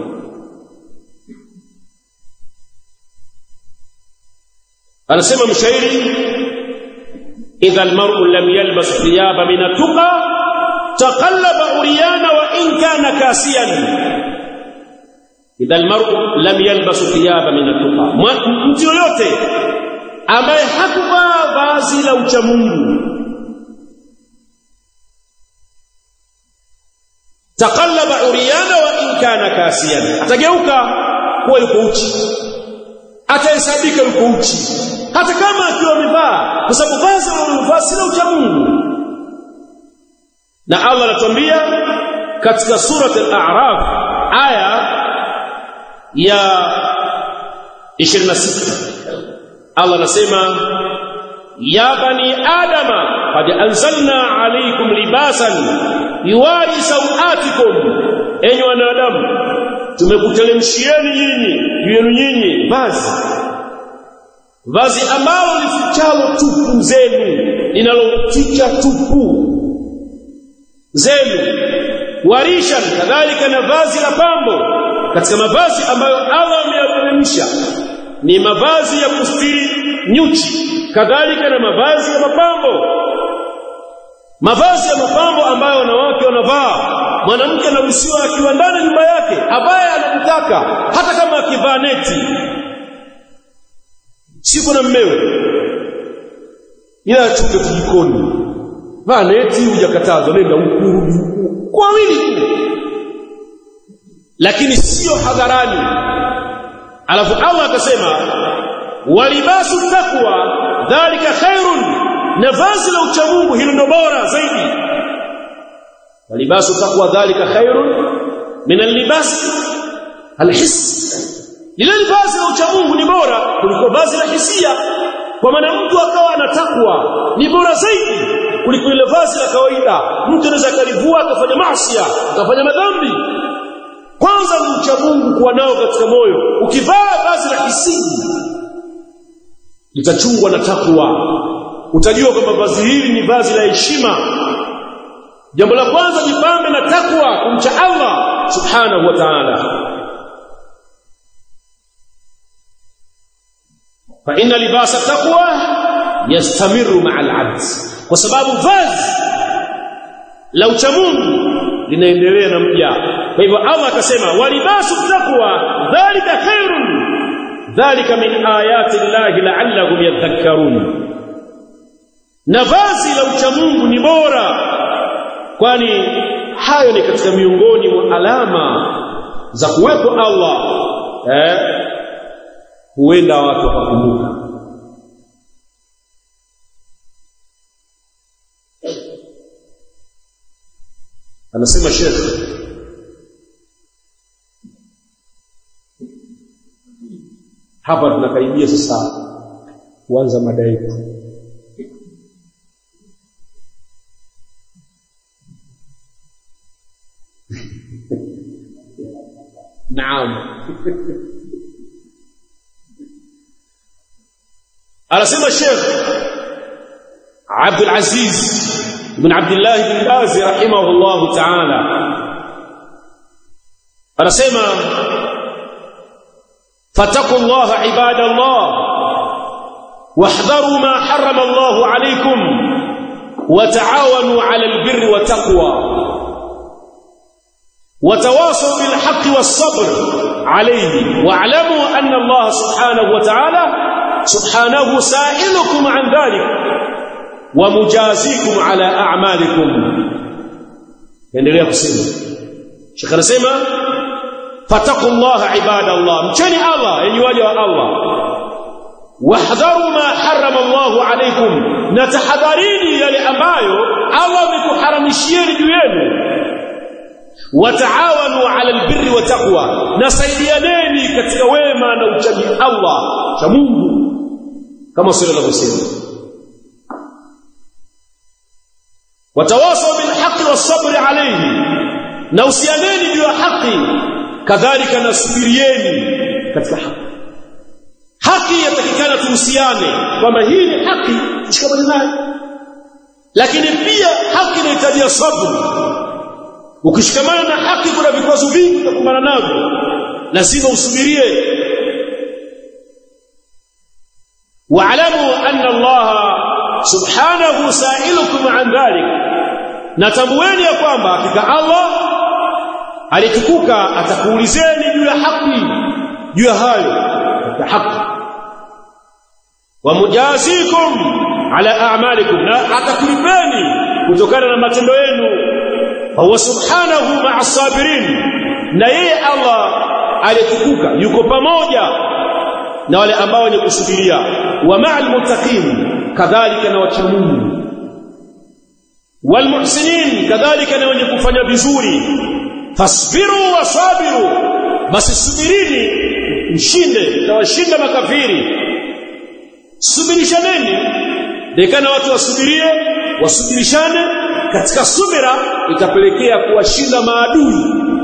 Anasema mshairi, idha almar'u lam yalbas thiyaba min at-tuqa taqallaba uriyana wa in kana kasiyan. Idha almar'u lam yalbas thiyaba min at-tuqa, mtu yote ambaye hakuvaa vazi la uchamungu, taqallaba uriyana wa in kana kasiyan, atageuka kuwa yuko uchi, atahesabika yuko uchi hata kama akiwa amevaa, kwa sababu vazi analovaa si la uchamungu. Na Allah anatuambia katika surat al-A'raf aya ya 26, Allah anasema, ya bani adama qad anzalna alaykum libasan yuwari sawatikum, enyi wanadamu tumekuteremshieni nyinyi vazi ambalo lifichalo tupu zenu, linaloficha tupu zenu. Warishan, kadhalika na vazi la pambo. Katika mavazi ambayo Allah ameyateremsha ni mavazi ya kustiri nyuchi, kadhalika na mavazi ya mapambo. Mavazi ya mapambo ambayo wanawake wanavaa, mwanamke anaruhusiwa akiwa ndani nyumba yake ambaye anataka, hata kama akivaa neti, siko na mmewe, ila achunge jikoni. Vaa neti, hujakatazwa, nenda huku kwa wili, lakini sio hadharani. Alafu Allah akasema, walibasu taqwa dhalika khairun, na vazi la uchamungu hilo ndio bora zaidi. Walibasu taqwa dhalika khairun min al-libas al-hiss, lile vazi la uchamungu ni bora kuliko vazi la hisia. Kwa maana mtu akawa ana takwa ni bora zaidi kuliko ile vazi la kawaida. Mtu anaweza kalivua akafanya maasi, akafanya madhambi. Kwanza ni uchamungu kuwa nao katika moyo. Ukivaa vazi la hisia litachungwa na takwa, utajua kwamba vazi hili ni vazi la heshima. Jambo la kwanza, jipambe na takwa, kumcha Allah subhanahu wa ta'ala. Fa inna libasa taqwa yastamiru ma'a al-'abd, kwa sababu vazi la uchamungu linaendelea na mja. Kwa hivyo Allah akasema, walibasu taqwa dhalika khairun, dhalika min ayati llahi la'allahum yadhakkarun. Na vazi la uchamungu ni bora, kwani hayo ni katika miongoni mwa alama za kuwepo Allah. Huenda watu wakakumbuka. Anasema Sheikh, hapa tunakaribia sasa kuanza mada yetu. Naam. Anasema Sheikh Abdul Aziz ibn Abdullah ibn Baz rahimahullah ta'ala, anasema, fattaqullaha ibadallah wahdharu ma harrama Allahu alaykum wa ta'awanu 'ala al-birri wa taqwa وتواصوا بالحق والصبر عليه واعلموا أن الله سبحانه وتعالى subhanahu sa'ilukum an dhalik wa mujazikum ala a'malikum. Endelea kusema. Sheikh anasema fattaqullaha ibadallah, mcheni Allah enyi waja wa Allah, wahdharu ma harrama Allahu alaykum, na tahadharini yale ambayo Allah amekuharamishieni juu yenu, wataawanu ala albirri wa taqwa, nasaidianeni katika wema na uchaji Allah cha Mungu, kama sura inavyosema, watawasaw bil haqqi was sabri alayhi, na usianeni juu ya haki, kadhalika nasubirieni katika haki. Haki yatakikana tuhusiane kwamba hii ni haki, tushikamane nayo, lakini pia haki inahitaji sabr. Ukishikamana na haki kuna vikwazo vingi utakumbana navyo, lazima usubirie. Wa'lamu anna Allah subhanahu sa'ilukum an dhalik, natambueni ya kwamba hakika Allah alitukuka atakuulizeni juu ya haki, juu ya hayo ya haki. Wa mujazikum ala a'malikum, na atakulipeni kutokana na matendo yenu. Huwa subhanahu ma'a sabirin, na yeye Allah alitukuka yuko pamoja na wale ambao wenye kusubiria. Wa ma'al muttaqin, kadhalika na wacha Mungu. Wal muhsinin, kadhalika na wenye kufanya vizuri. Fasbiru wasabiru, basi subirini mshinde, tawashinda makafiri. Subirishaneni, dekana watu wasubirie, wasubirishane. Katika subira itapelekea kuwashinda maadui.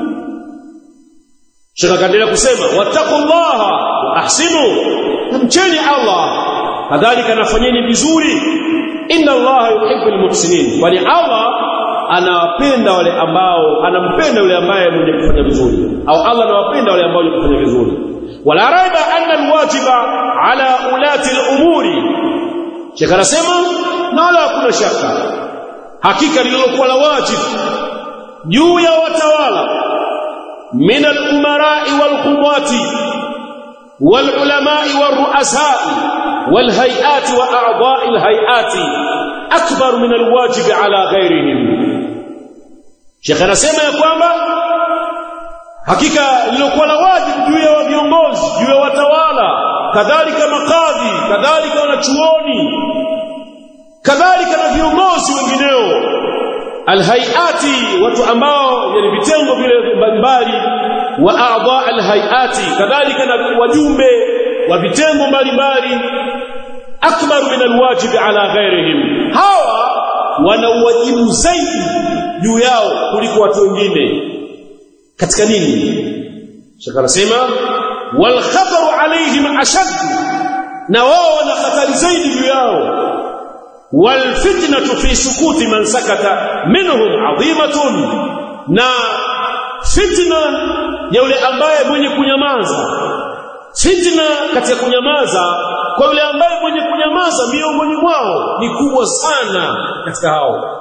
Sheikh akaendelea kusema wattaqullaha wa ahsinu, mcheni Allah, kadhalika nafanyeni vizuri. Inna Allaha yuhibbul muhsinin, kwani Allah anawapenda wale ambao, anampenda yule ambaye mwenye kufanya vizuri, au Allah anawapenda wale ambao wenye kufanya vizuri. Wala raiba anna alwajiba ala ulati al-umuri, Sheikh anasema na wala hakuna shaka, hakika lililokuwa la wajibu juu ya watawala, min al-umara'i wal-qudati wal-ulama'i wal-ru'asa'i wal-hay'ati wa a'dha'i al-hay'ati akbar min al-wajib ala ghayrihim. Sheikh anasema ya kwamba hakika lililokuwa la wajibu juu ya viongozi, juu ya watawala, kadhalika makadhi, kadhalika wanachuoni, kadhalika na viongozi wengineo, alhayati, watu ambao yani vitengo vile mbalimbali, wa a'dha alhayati, kadhalika na wajumbe wa vitengo mbalimbali, akbar min alwajib ala ghayrihim, hawa wana wajibu zaidi juu yao kuliko watu wengine. Katika nini? Sheikh anasema wal khataru alayhim ashad, na wao wana hatari zaidi juu yao. Wal fitnatu fi sukuti man sakata minhum adhimatun, na fitna ya yule ambaye mwenye kunyamaza, fitna katika kunyamaza kwa yule ambaye mwenye kunyamaza miongoni mwao ni kubwa sana katika hao.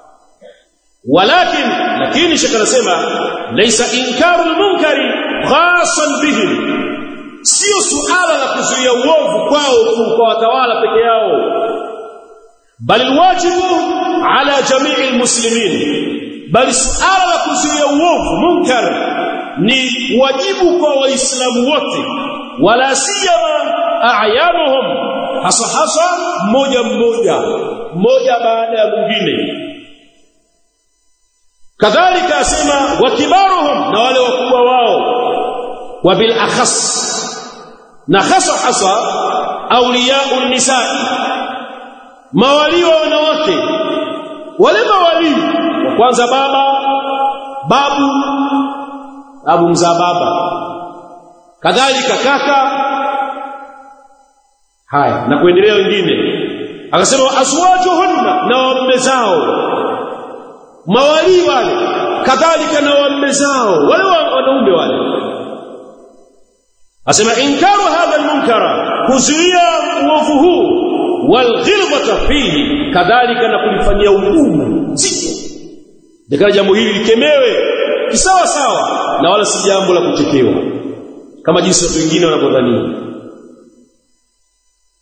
Lakini Sheikh anasema laysa inkaru al-munkari khasan bihim, sio suala la kuzuia uovu kwao kwa watawala peke yao, bali alwajibu ala jami'i almuslimin, bali suala la kuzuia uovu munkar ni wajibu kwa waislamu wote, wala siyama a'yanuhum, hasa mmoja baada ya mwingine. Kadhalika asema wa kibaruhum, na wale wakubwa wao, wa bil akhas, na hasa awliyaul nisaa, mawali wa wanawake. Wale mawali wa kwanza babu mzaa baba, kadhalika kaka, haya na kuendelea wengine. Akasema azwajuhunna, na waume zao, mawali wale, kadhalika na waume zao, wale wanaume wale. Asema inkaru hadha almunkara, kuzuia uovu huu, walghilbata fihi, kadhalika na kulifanyia ugumu zito. Ndikana jambo hili likemewe kisawa sawa, na wala si jambo la kuchekewa kama jinsi watu wengine wanavyodhania.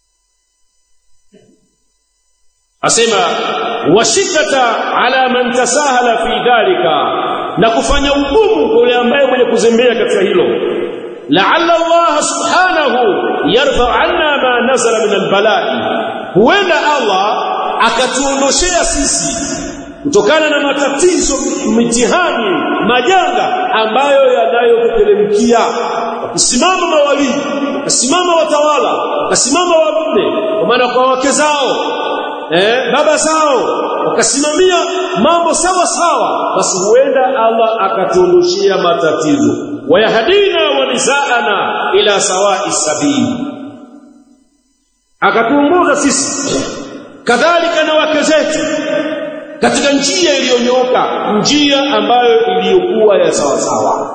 asema washiddata ala man tasahala fi dhalika, na kufanya ugumu kwa yule ambaye mwenye kuzembea katika hilo. La'alla Allah subhanahu yarfa 'anna ma nazala min al-bala'i, huenda Allah akatuondoshea sisi kutokana na matatizo, mitihani, majanga ambayo yanayokuteremkia. Wakisimama mawali, wakisimama watawala, wakisimama wabunge, kwa maana kwa wake zao, baba zao, wakasimamia mambo sawa sawa, basi huenda Allah akatuondoshia matatizo. Wayahdina wa nisaana ila sawa'i sabil, akatuongoza sisi kadhalika na wake zetu katika njia iliyonyooka, njia ambayo iliyokuwa ya sawa sawa.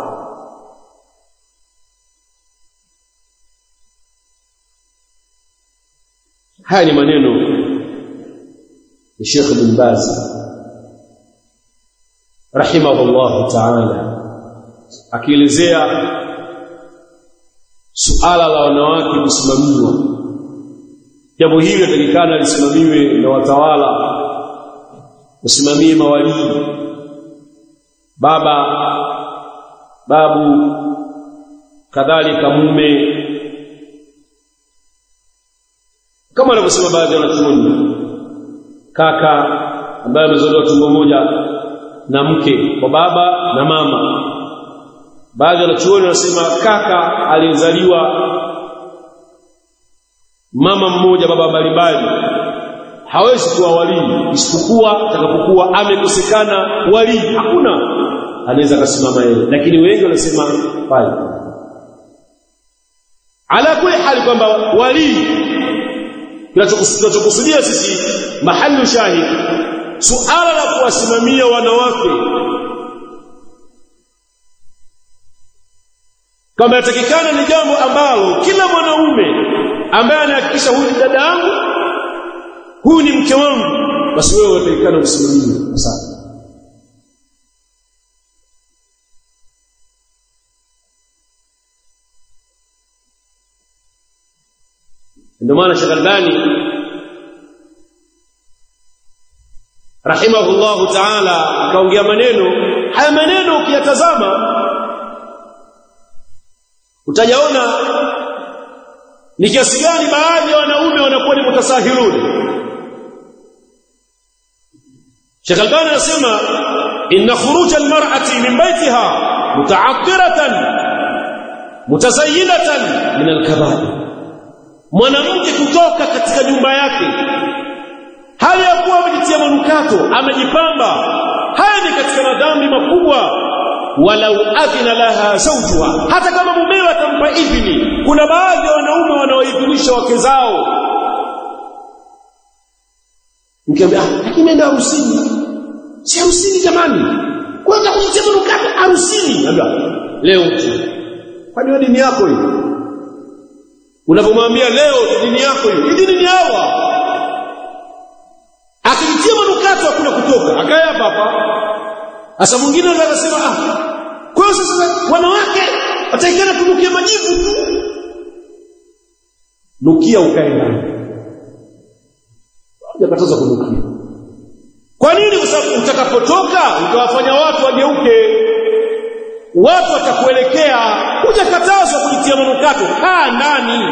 Haya ni maneno ya Sheikh Ibn Baz rahimahullah ta'ala, akielezea suala la wanawake kusimamiwa. Jambo hili linatakikana lisimamiwe na watawala, usimamie mawali, baba, babu, kadhalika mume, kama anavyosema baadhi ya wanachuoni, kaka ambaye amezaliwa tumbo moja na mke kwa baba na mama. Baadhi ya wanachuoni wanasema kaka aliyezaliwa mama mmoja baba mbalimbali hawezi kuwa wali, isipokuwa atakapokuwa amekosekana wali, hakuna anaweza kusimama yeye. Lakini wengi wanasema pale, ala kulli hali, kwamba wali tunachokusudia sisi mahallu shahid, suala la kuwasimamia wanawake, kama yatakikana ni jambo ambalo kila mwanaume ambaye anahakikisha huyu ni dada yangu, huyu ni mke wangu, basi wewe unatakikana usimamie. Sasa ndio maana Sheikh Albani rahimahullahu ta'ala akaongea maneno haya. Maneno ukiyatazama utajaona ni kiasi gani baadhi ya wanaume wanakuwa ni mutasahiluni. Sheikh Albani anasema inna khuruj almar'ati min baytiha muta'aqqiratan mutazayyinatan min alkaba'ir, mwanamke kutoka katika nyumba yake hali ya kuwa amejitia manukato, amejipamba, haya ni katika madhambi makubwa. Walau adhina laha zawjuha, hata kama mumewe atampa idhini. Kuna baadhi ya wanaume wanaoidhinisha wake zao, mkiambia lakini nenda harusini. Si harusini jamani, kwanza kujitia manukato harusini. Ndio leo tu, kwani wewe dini yako hiyo? Unapomwambia leo dini yako hiyo, dini ni hawa, akijitia manukato hakuna kutoka, akaya hapa. Sasa mwingine anasema kwa hiyo sasa wanawake wataikana kunukia majivu tu. Nukia ukae ndani, hujapataza kunukia. Kwa nini? Kwa sababu utakapotoka utawafanya watu wageuke, watu watakuelekea. Hujakatazwa kujitia manukato, kaa ndani.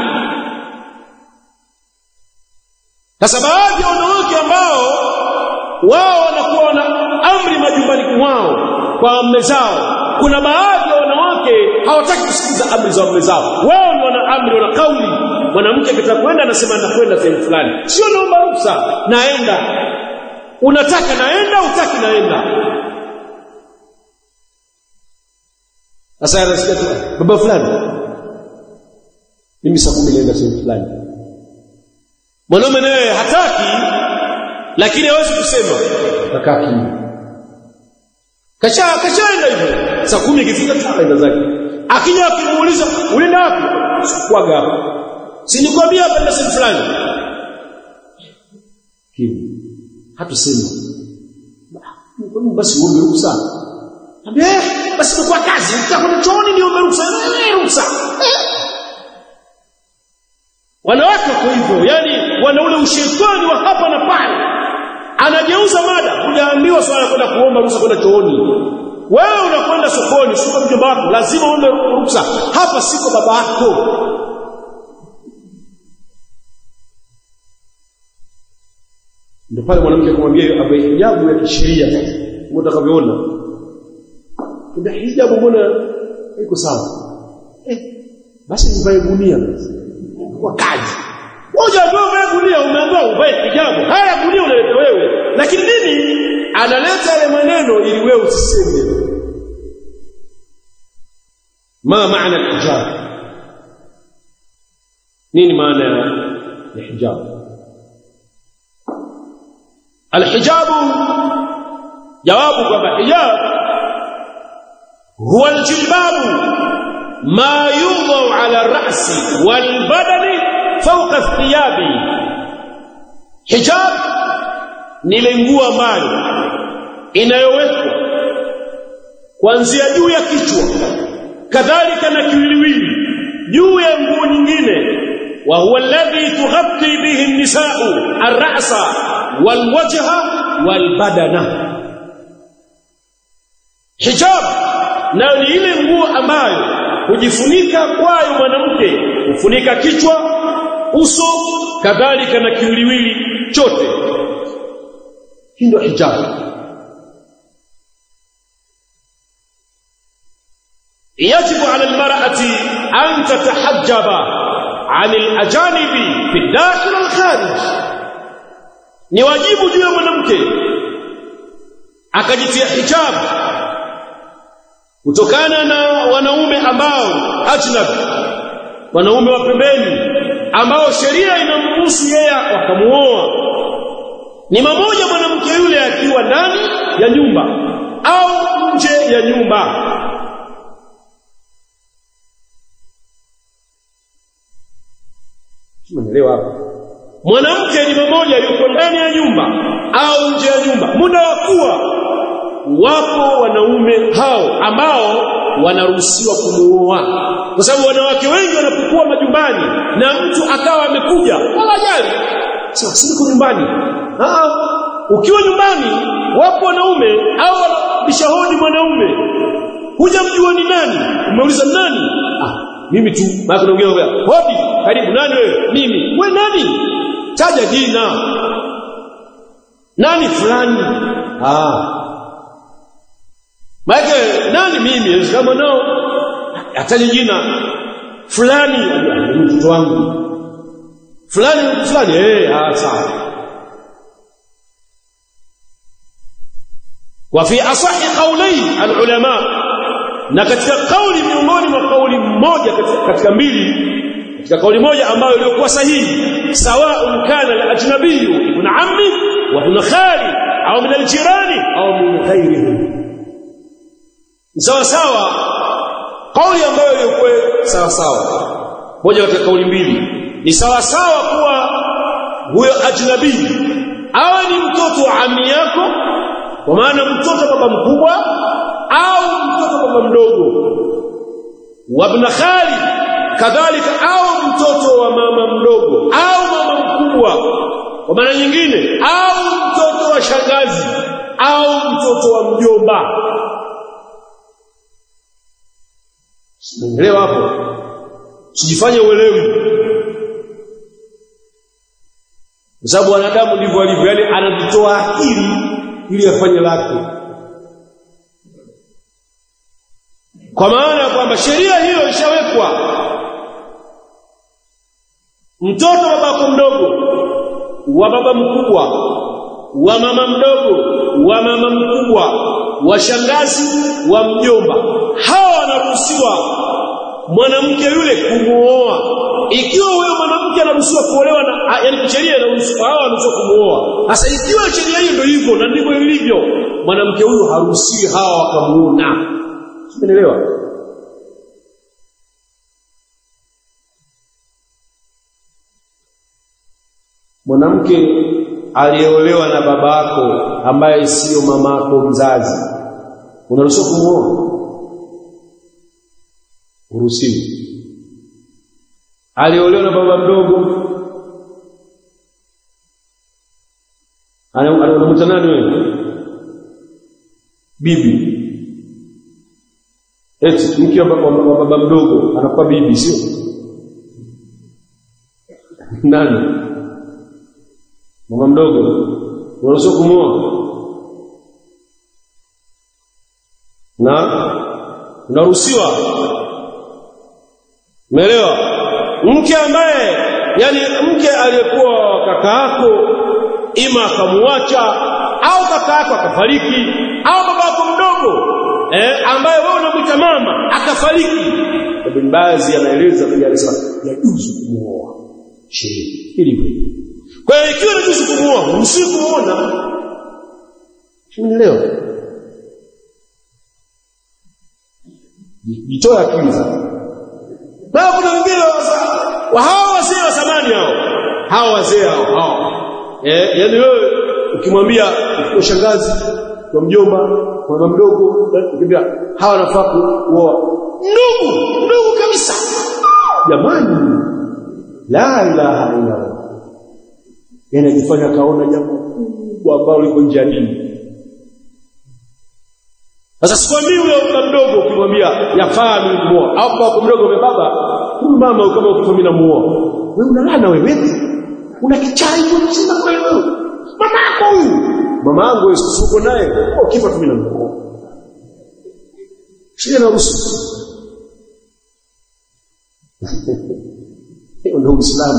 Sasa baadhi ya wanawake ambao wao wanakuwa na amri majumbani kwao kwa waume zao, kuna baadhi ya wanawake hawataki kusikiza amri za waume zao. Wao ndio wana amri, wana kauli. Mwanamke akitakwenda anasema nakwenda sehemu fulani, sio naomba ruhusa, naenda. Unataka naenda, utaki naenda. Sasa anasikia tu baba fulani, mimi saa 10 naenda sehemu fulani. Mwanaume naye hataki, lakini hawezi kusema, nakaa kimya. Kashaenda hivyo, saa 10 ikifika tutaenda zake. Akija akimuuliza unaenda wapi? Kwaga hapa. Si nikwambia hapa sehemu fulani. Kimya. Hatusema. Basi uombe ruhusa. Basi kwa kazi, utakwenda chooni niombe ruhusa. Ruhusa. Wanawake kwa hivyo, yani wana ule ushetani wa hapa na pale. anageuza mada. Hujaambiwa swala kwenda kuomba ruhusa kwenda chooni. Wewe unakwenda sokoni, sio mjomba wako, lazima uombe ruhusa. Hapa siko baba yako. Ndio pale mwanamke kumwambia avae hijabu ya kisheria, mtakavyoona. Ndio hijabu mbona iko sawa? Basi nivae gunia kwa kazi. Moja ndio uvae gunia, umeambiwa uvae hijabu. Haya gunia unaleta wewe. Lakini nini? Analeta yale maneno ili wewe usiseme. Ma maana al-hijab? Nini maana ya hijab? Al-hijab, jawabu kwamba hijab huwa al-jilbab ma yudau ala ar-ra'si wal-badani fawqa ath-thiyabi. Hijab ni ile nguo ambayo inayowekwa kuanzia juu ya kichwa kadhalika na kiwiliwili juu ya nguo nyingine. Wa huwa alladhi tughatti bihi an-nisa'u ar-ra'sa wal-wajha wal-badana. Hijab nayo ni ile nguo ambayo hujifunika kwayo mwanamke, hufunika kichwa, uso kadhalika na kiwiliwili chote. Hii ndio hijab. Yajibu ala almar'ati an tatahajjaba 'an al-ajanibi fi al-dakhil wal-kharij. Ni wajibu juu ya mwanamke akajitia hijab kutokana na wanaume ambao ajnabi, wanaume wa pembeni ambao sheria inamruhusu yeye akamuoa. Ni mmoja mwanamke yule akiwa ndani ya nyumba au nje ya nyumba. Umeelewa hapo? Mwanamke ni mmoja yuko ndani ya nyumba au nje ya nyumba. Muda wa kuwa wapo wanaume hao ambao wanaruhusiwa kumuoa. Kwa sababu wanawake wengi wanapokuwa majumbani na mtu akawa amekuja, wala jali. Sio nyumbani. Ukiwa nyumbani wapo wanaume au bishahodi mwanaume. Hujamjua ni nani? Umeuliza nani? Mimi tu. Bado unaongea hodi, karibu nani wewe? Mimi. Wewe nani? Taja jina. Nani fulani? Maana nani mimi? Kama nao ataje jina fulani, mtoto wangu. Fulani sawa. Wa fi asahi qawli al-ulama, na katika kauli miongoni mwa kauli moja katika mbili, katika kauli moja ambayo ilikuwa sahihi, sawa'un kana al-ajnabiyyu ibn ammi wa ibn khali au min al-jirani au min ghairihi. Sawa sawa, kauli ambayo ilikuwa sawa sawa, moja katika kauli mbili, ni sawa sawa kuwa huyo ajnabi awe ni mtoto wa ammi yako, kwa maana mtoto baba mkubwa au mtoto baba mdogo, wa ibn khali kadhalika, au mtoto wa mama mdogo au mama mkubwa, kwa maana nyingine, au mtoto wa shangazi au mtoto wa mjomba. Unaelewa hapo? Usijifanye uelewi. Kwa sababu wanadamu ndivyo walivyo, yani anajitoa akili ili afanye lake. Kwa maana kwamba sheria hiyo ishawekwa. Mtoto wa baba mdogo, wa baba mkubwa, wa mama mdogo, wa mama mkubwa, wa shangazi, wa mjomba, hawa wanaruhusiwa mwanamke yule kumuoa. Ikiwa huyo mwanamke anaruhusiwa kuolewa na yani sheria inaruhusu hawa wanaruhusiwa kumuoa. Sasa ikiwa sheria hiyo ndio hivyo na ndivyo ilivyo, mwanamke huyo haruhusiwi hawa wakamuona. Umeelewa? Mwanamke aliyeolewa na babako ambaye sio mamako mzazi, unaruhusiwa kumuoa? Uruhusiwi. Aliolewa na baba mdogo Anamuita nani wewe? Bibi. Eti mke wa baba mdogo anakuwa bibi, sio? Nani? Mama mdogo. Unaruhusiwa kumuoa? Unaruhusiwa? Umeelewa? Mke ambaye, yani mke aliyekuwa kaka yako ima akamuacha au kaka yako akafariki au baba yako mdogo ambaye wewe unamuita mama akafariki, Ibn Baz anaeleza kwa alisema yajuzu kumuoa sheria hivyo. Kwa hiyo ikiwa yajuzu kumuoa, msikuona. Umeelewa? Jitoa akili. Na kuna wengine hao wazee wa zamani hao wazee hao yaani wewe ukimwambia kwa shangazi, kwa mjomba, kwa mama mdogo, ukimwambia hawa wanafaa kuoa ndugu kabisa, jamani, la ilaha illa Allah, yanajifanya kaona jambo kubwa ambalo liko nje ya dini. Sasa sikwambii huyo mama mdogo ukimwambia yafaa mimi kumuoa, au kwa mdogo wewe baba, huyu mama kama ukitumia muoa, wewe unalana wewe, una kichai mzima kwa wewe. Mama yako huyu, mama yangu uko naye, kifa tu mimi namuoa. Shida na usu. Ndio Uislamu.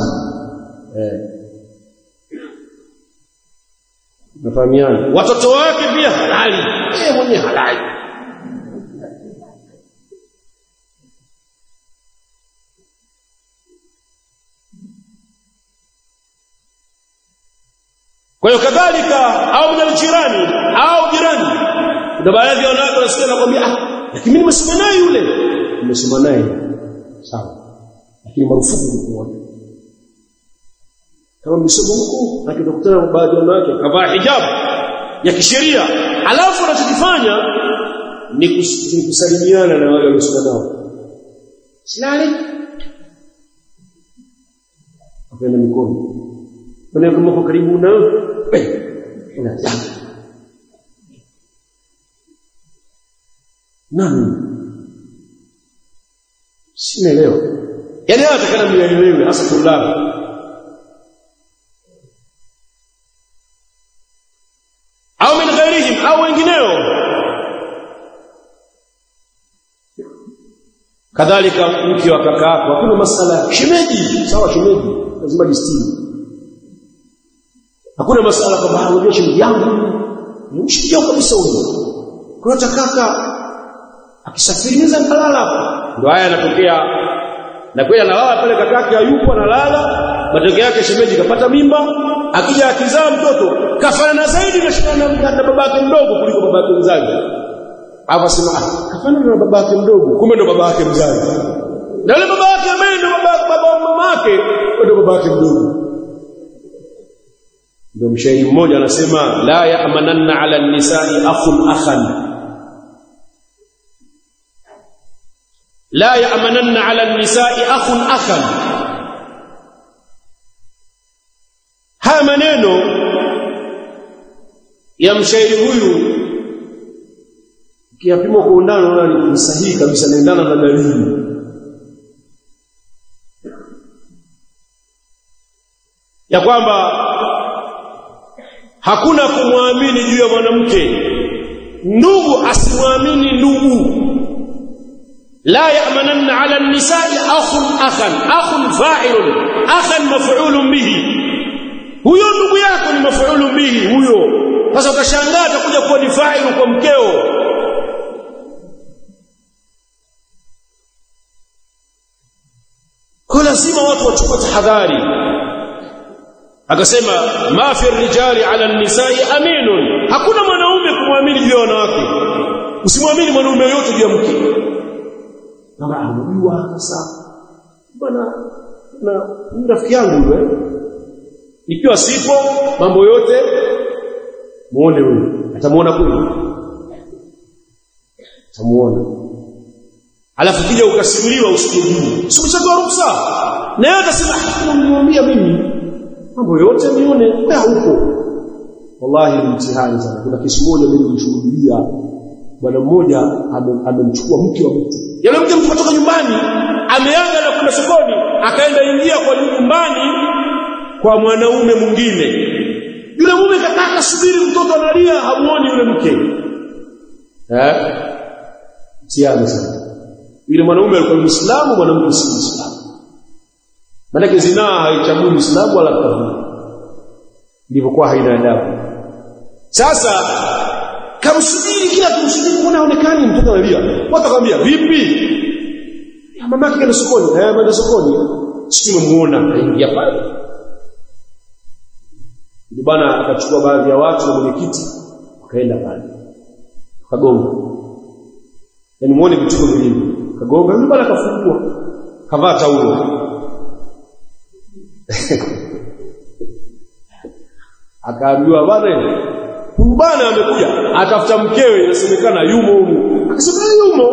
Nafahamiana. Watoto wake pia halali. Mwenye halali. Kwa hiyo kadhalika au jirani au jirani, ndio baadhi ya wanawake wanasikia nakwambia lakini mimi nimesoma naye yule. Nimesoma naye. Sawa. Lakini marufuku kuona. Kama msomo huko na kidoktora wa baadhi ya wanawake kavaa hijab ya kisheria, alafu anachokifanya ni kusalimiana na wale waliosoma nao. Silali. Apenda mikono. Kuna kama karibu na unataka nani? Sielewi. Yaani hata kana mlielewe hasa tulala. Au min ghairihim au wengineo. Kadhalika mke wa kaka yako, hakuna masala shemeji, sawa shemeji, lazima distini. Hakuna masala kama unajua shemeji yangu, mshijao kabisa huyo. Kuna kaka akisafiri niza kalala hapo. Ndio haya yanatokea. Na kweli analala pale kakake hayupo analala, matokeo yake shemeji kapata mimba, akija akizaa mtoto kafanana zaidi na babake mdogo kuliko babake mzazi. Hapo sema kafanana na babake mdogo, kumbe ndo babake mzazi. Na yule babake ambaye ndo baba mamake ndo babake mdogo. Ndio mshairi mmoja anasema la ya'mananna 'ala an-nisa'i akhun akhan. La ya'mananna 'ala an-nisa'i akhun akhan. Haya maneno ya mshairi huyu kiapimo kwa undani unaona ni sahihi kabisa, naendana na dalili. Ya kwamba hakuna kumwamini juu ya mwanamke, ndugu asimwamini ndugu. La ya'mananna 'ala an-nisa'i akhun akhan, akhun fa'ilun, akhan maf'ulun bihi. Huyo ndugu yako ni maf'ulun bihi huyo. Sasa utashangaa atakuja kuwa ni fa'ilu kwa mkeo. Kwa lazima watu wachukue tahadhari. Akasema ma fi rijali 'ala an-nisa'i aminun. Hakuna mwanaume kumwamini juu ya wanawake. Usimwamini mwanaume yote juu ya mke. Kama anajua sasa bwana na rafiki yangu yule ikiwa sipo mambo yote muone huyo, atamuona kweli, atamuona. Alafu kija ukasimuliwa usikujue, usimchagua ruksa na yeye atasema nimwambia mimi mambo yote nione kwa huko. wallahi ni mtihani sana. Kuna kesi moja mimi nilishuhudia, bwana mmoja amemchukua mke wa mtu. Yule mke kutoka nyumbani ameanga na kwenda sokoni, akaenda ingia kwa nyumbani kwa mwanaume mwingine. Yule mume kataka subiri mtoto analia, hamuoni yule mke. Mtihani sana. Yule mwanaume alikuwa Muislamu, mwanamke si Muislamu. Maana zinaa haichagui Muislamu wala kafiri. Ndivyokuwa haina adabu. Sasa kamsubiri kila kumsubiri kuona aonekane mtoto analia. Watu akamwambia, "Vipi?" Ya mama yake kwenda sokoni. Kwenda sokoni. Simuona aingia pale. Ni bwana akachukua baadhi ya watu na mwenyekiti akaenda pale. Kagonga. Yaani muone vituko vilivyo. Kagonga, yule bwana kafungua. Kavaa taulo. Akaambiwa, bwana amekuja atafuta mkewe, inasemekana yumo huko. Akasema yumo.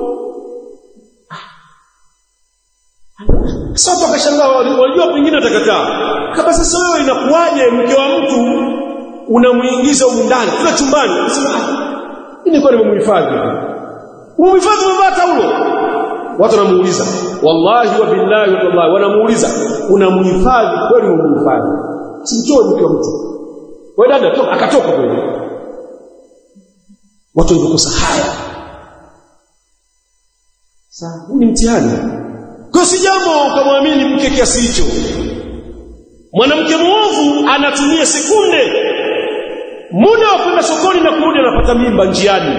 Sasa akashangaa, walijua pengine atakataa. Kama sasa wewe inakuaje mke wa mtu unamuingiza huko ndani kila chumbani? Akasema mimi kwa nimemhifadhi. Umhifadhi mvaa taulo. Watu wanamuuliza, wallahi wa billahi wa tallahi, wanamuuliza, unamhifadhi kweli? Umhifadhi simtoe mke wa mtu. Wewe dada toka, akatoka kweli. Watu walikosa haya. Sasa ni mtihani. Kwa si jambo ukamwamini mke kiasi hicho. Mwanamke muovu anatumia sekunde muda wa kwenda sokoni na kurudi anapata mimba njiani.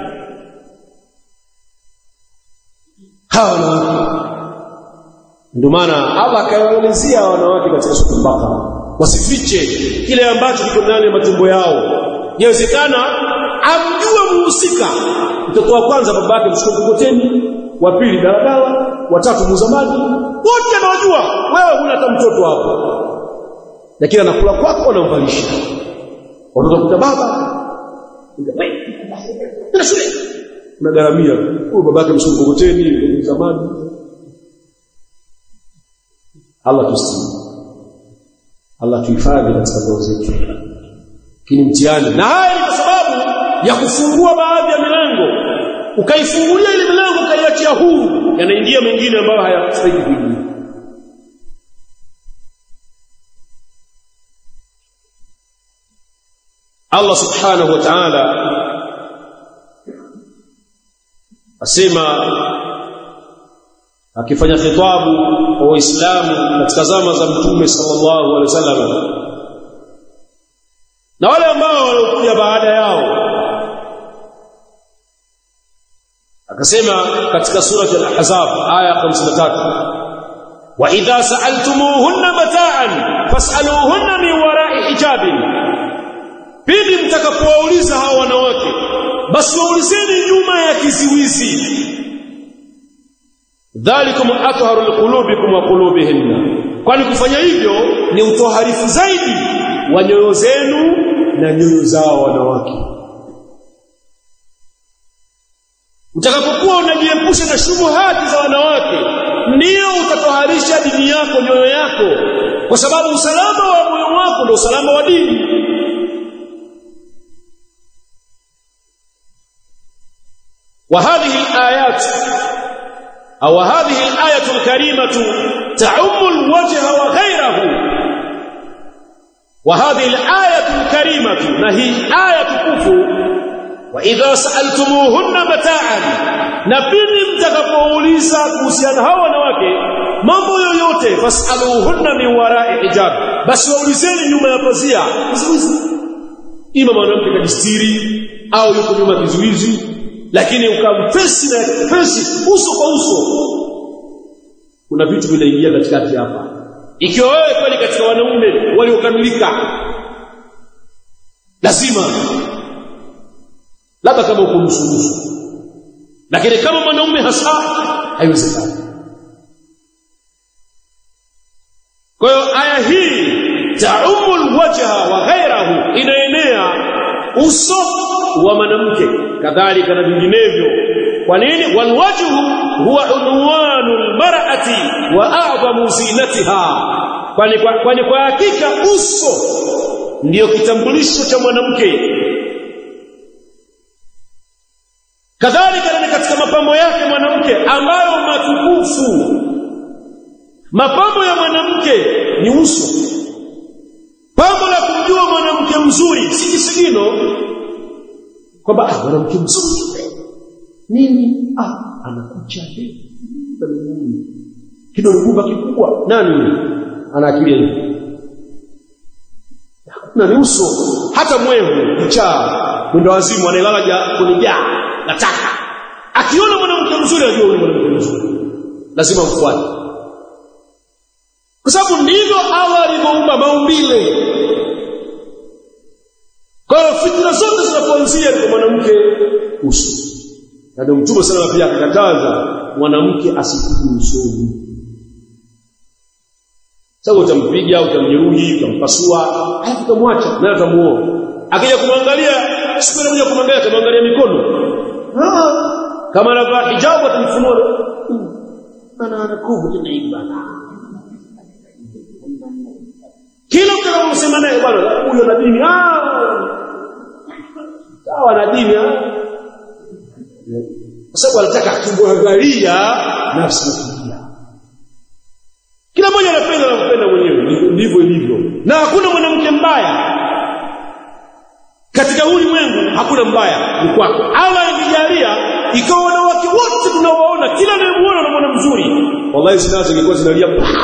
Ndio maana Allah akawaelezea wanawake katika sura Al-Baqara, wasifiche kile ambacho kiko ndani ya matumbo yao. Inawezekana amjue muhusika, mtoto wa kwanza babake mshikokoteni, wa pili daladala, wa tatu muzamani, wote anawajua. Wewe huna hata mtoto hapo, lakini anakula kwako na mvalisha. Watoto kuta baba ndio shule unagaramia huyo babake mshikokoteni, muzamani. Allah tuhifadhi katika ndoa zetu. Kini mtihani. Na haya ni kwa sababu ya kufungua baadhi ya milango. Ukaifungulia ile milango ukaiachia huru, yanaingia mengine ambayo hayastahili kuingia. Allah subhanahu wa ta'ala asema akifanya khitabu kwa Waislamu katika zama za Mtume sallallahu alaihi wasallam na wale ambao walikuja baada yao, akasema katika surah Al-Ahzab aya 53, wa idha sa'altumuhunna mata'an fas'aluhunna min wara'i hijabin, pili mtakapowauliza hao wanawake basi waulizeni nyuma ya kiziwizi. Dhalikum atharu liqulubikum wa qulubihinna, kwani kufanya hivyo ni utoharifu zaidi wa nyoyo zenu na nyoyo zao wanawake. Utakapokuwa unajiepusha na shubuhati za wanawake, ndio utatoharisha dini yako, nyoyo yako, kwa sababu usalama wa moyo wako ndio usalama wa dini. وهذه الآيات أو هذه الآية الكريمة تعم الوجه وغيره. وهذه الآية الكريمة نهي آية كفو وإذا سألتموهن متاعا, na pindi mtakapouliza kuhusiana hao wanawake mambo yoyote, fasaluhunna min wara'i hijab, basi waulizeni nyuma ya pazia. Ima mwanamke kajistiri au yuko nyuma kizuizi, lakini ukamfesi na fesi uso kwa uso, kuna vitu vinaingia katikati hapa. Ikiwa wewe kweli katika wanaume waliokamilika, lazima labda kama uko nusu, lakini kama mwanaume hasa haiwezekani. Kwa hiyo aya hii ta'umul wajha wa ghairahu, inaenea uso wa mwanamke kadhalika na vinginevyo. Kwa nini? Walwajhu huwa unwanul mar'ati wa a'zamu zinatiha, kwani kwa hakika uso ndiyo kitambulisho cha mwanamke. Kadhalika ni katika mapambo yake mwanamke ambayo matukufu. Mapambo ya mwanamke ni uso. Pambo la kumjua mwanamke mzuri si kisigino kwamba mwanamke mzuri nini, anakucha kidole gumba kikubwa, nani ana akili hiyo? Na ni uso. Hata mwevu mchaa mwendo wazimu analala kunijaa nataka, akiona mwanamke mzuri ajue yule mwanamke mzuri, lazima mfuate, kwa sababu ndivyo Allah alivyoumba maumbile. Kwa hiyo fikra zote zinapoanzia kwa mwanamke uso. Na ndio Mtume sallallahu alayhi wasallam pia akakataza mwanamke asipige usoni. Sababu utampiga, utamjeruhi, utampasua, halafu utamwacha na atamuoa. Akija kumwangalia, siku ile moja kumwangalia, atamwangalia mikono. Kama anavaa hijabu atamfunua. Ana kubu tunaibana. Kila mtu anamsema naye bwana huyo na dini, sawa na dini, kwa sababu anataka kumwangalia nafsi yake. Kila mmoja anapenda mwenyewe, ndivyo ilivyo. Na hakuna mwanamke mbaya katika ulimwengu, hakuna mbaya, ni kwako. Allah anajalia ikawa wanawake wote tunawaona, kila anayemuona anamuona mzuri, wallahi zinazo zingekuwa zinalia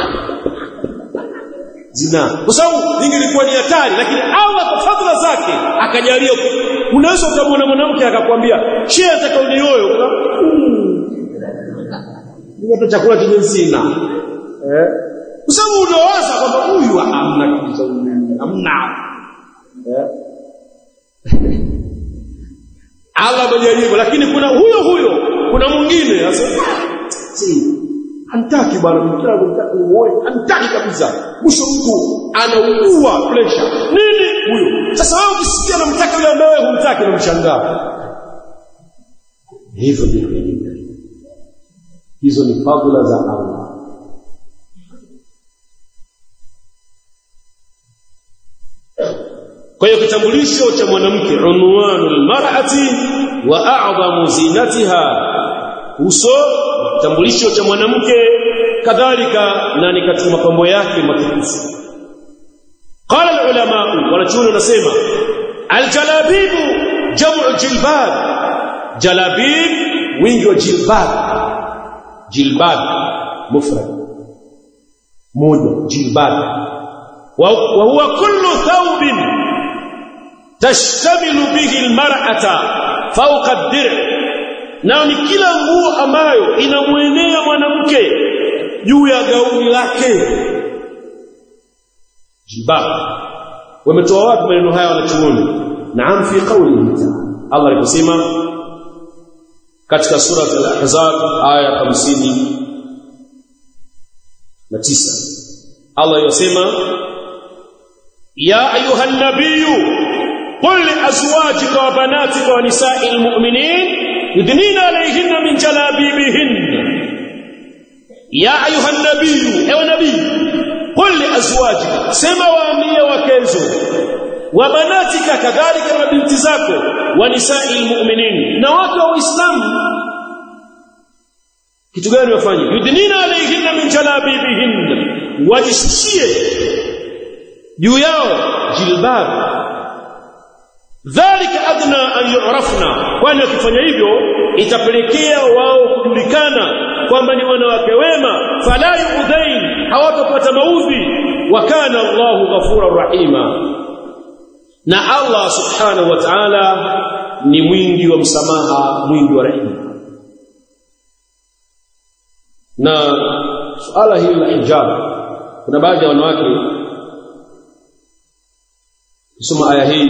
zina, kwa sababu ingekuwa ni hatari. Lakini Allah kwa fadhila zake akajalia, unaweza ukamwona mwanamke akakwambia shehe nataka unioe, ndio chakula chenye sina, kwa sababu unawaza kwamba huyu hamna kitu cha unani, hamna. Allah amejalia. Lakini kuna huyo kuna mwingine sasa hantaki bwana mtaka uoe, hantaki kabisa, mwisho mtu anaugua pressure nini huyo. Sasa wewe ukisikia namtaka yule ambaye humtaki na mshangaa hivyo ndivyo. Hizo ni fadhila za Allah. Kwa hiyo kitambulisho cha mwanamke, unwanul mar'ati wa a'zamu zinatiha, uso kitambulisho cha mwanamke, kadhalika na ni katika mapambo yake matukufu. Qala alulama, wanachuoni wanasema aljalabibu jam'u jilbab. Jalabib wingi wa jilbab. Jilbab mufrad moja, jilbab. Wa huwa kullu thawbin tashtamilu bihi almar'ata fawqa ad-dir'. Na ni kila nguo ambayo inamwenea mwanamke juu ya gauni lake, jilbab. Wametoa wapi maneno haya wanachuoni? Naam, fi qawlihi ta'ala, Allah aliposema katika sura al-Ahzab aya 59, Allah yasema ya ayuhan nabiyyu qul li azwajika wa banatika wa nisa'il mu'minin yudnina alayhinna min jalabibihinna. Ya ayuhan nabiyyu, ewe nabii, qul li azwajika, sema waambie wakezo, wa banatika, kadhalika na binti zako, wa nisa'il mu'minin, na watu wa Uislamu. Kitu gani wafanye? Yudnina alayhinna min jalabibihinna, wajishie juu yao jilbab. Dhalika adna an yu'rafna, kwani wakifanya hivyo itapelekea wao kujulikana kwamba ni wanawake wema. Fala yu'dhain, hawatapata maudhi. Wa kana Allahu ghafurur rahima, na Allah subhanahu wa ta'ala ni mwingi wa msamaha, mwingi wa rehema. Na suala hili la hijab, kuna baadhi ya wanawake kusoma aya hii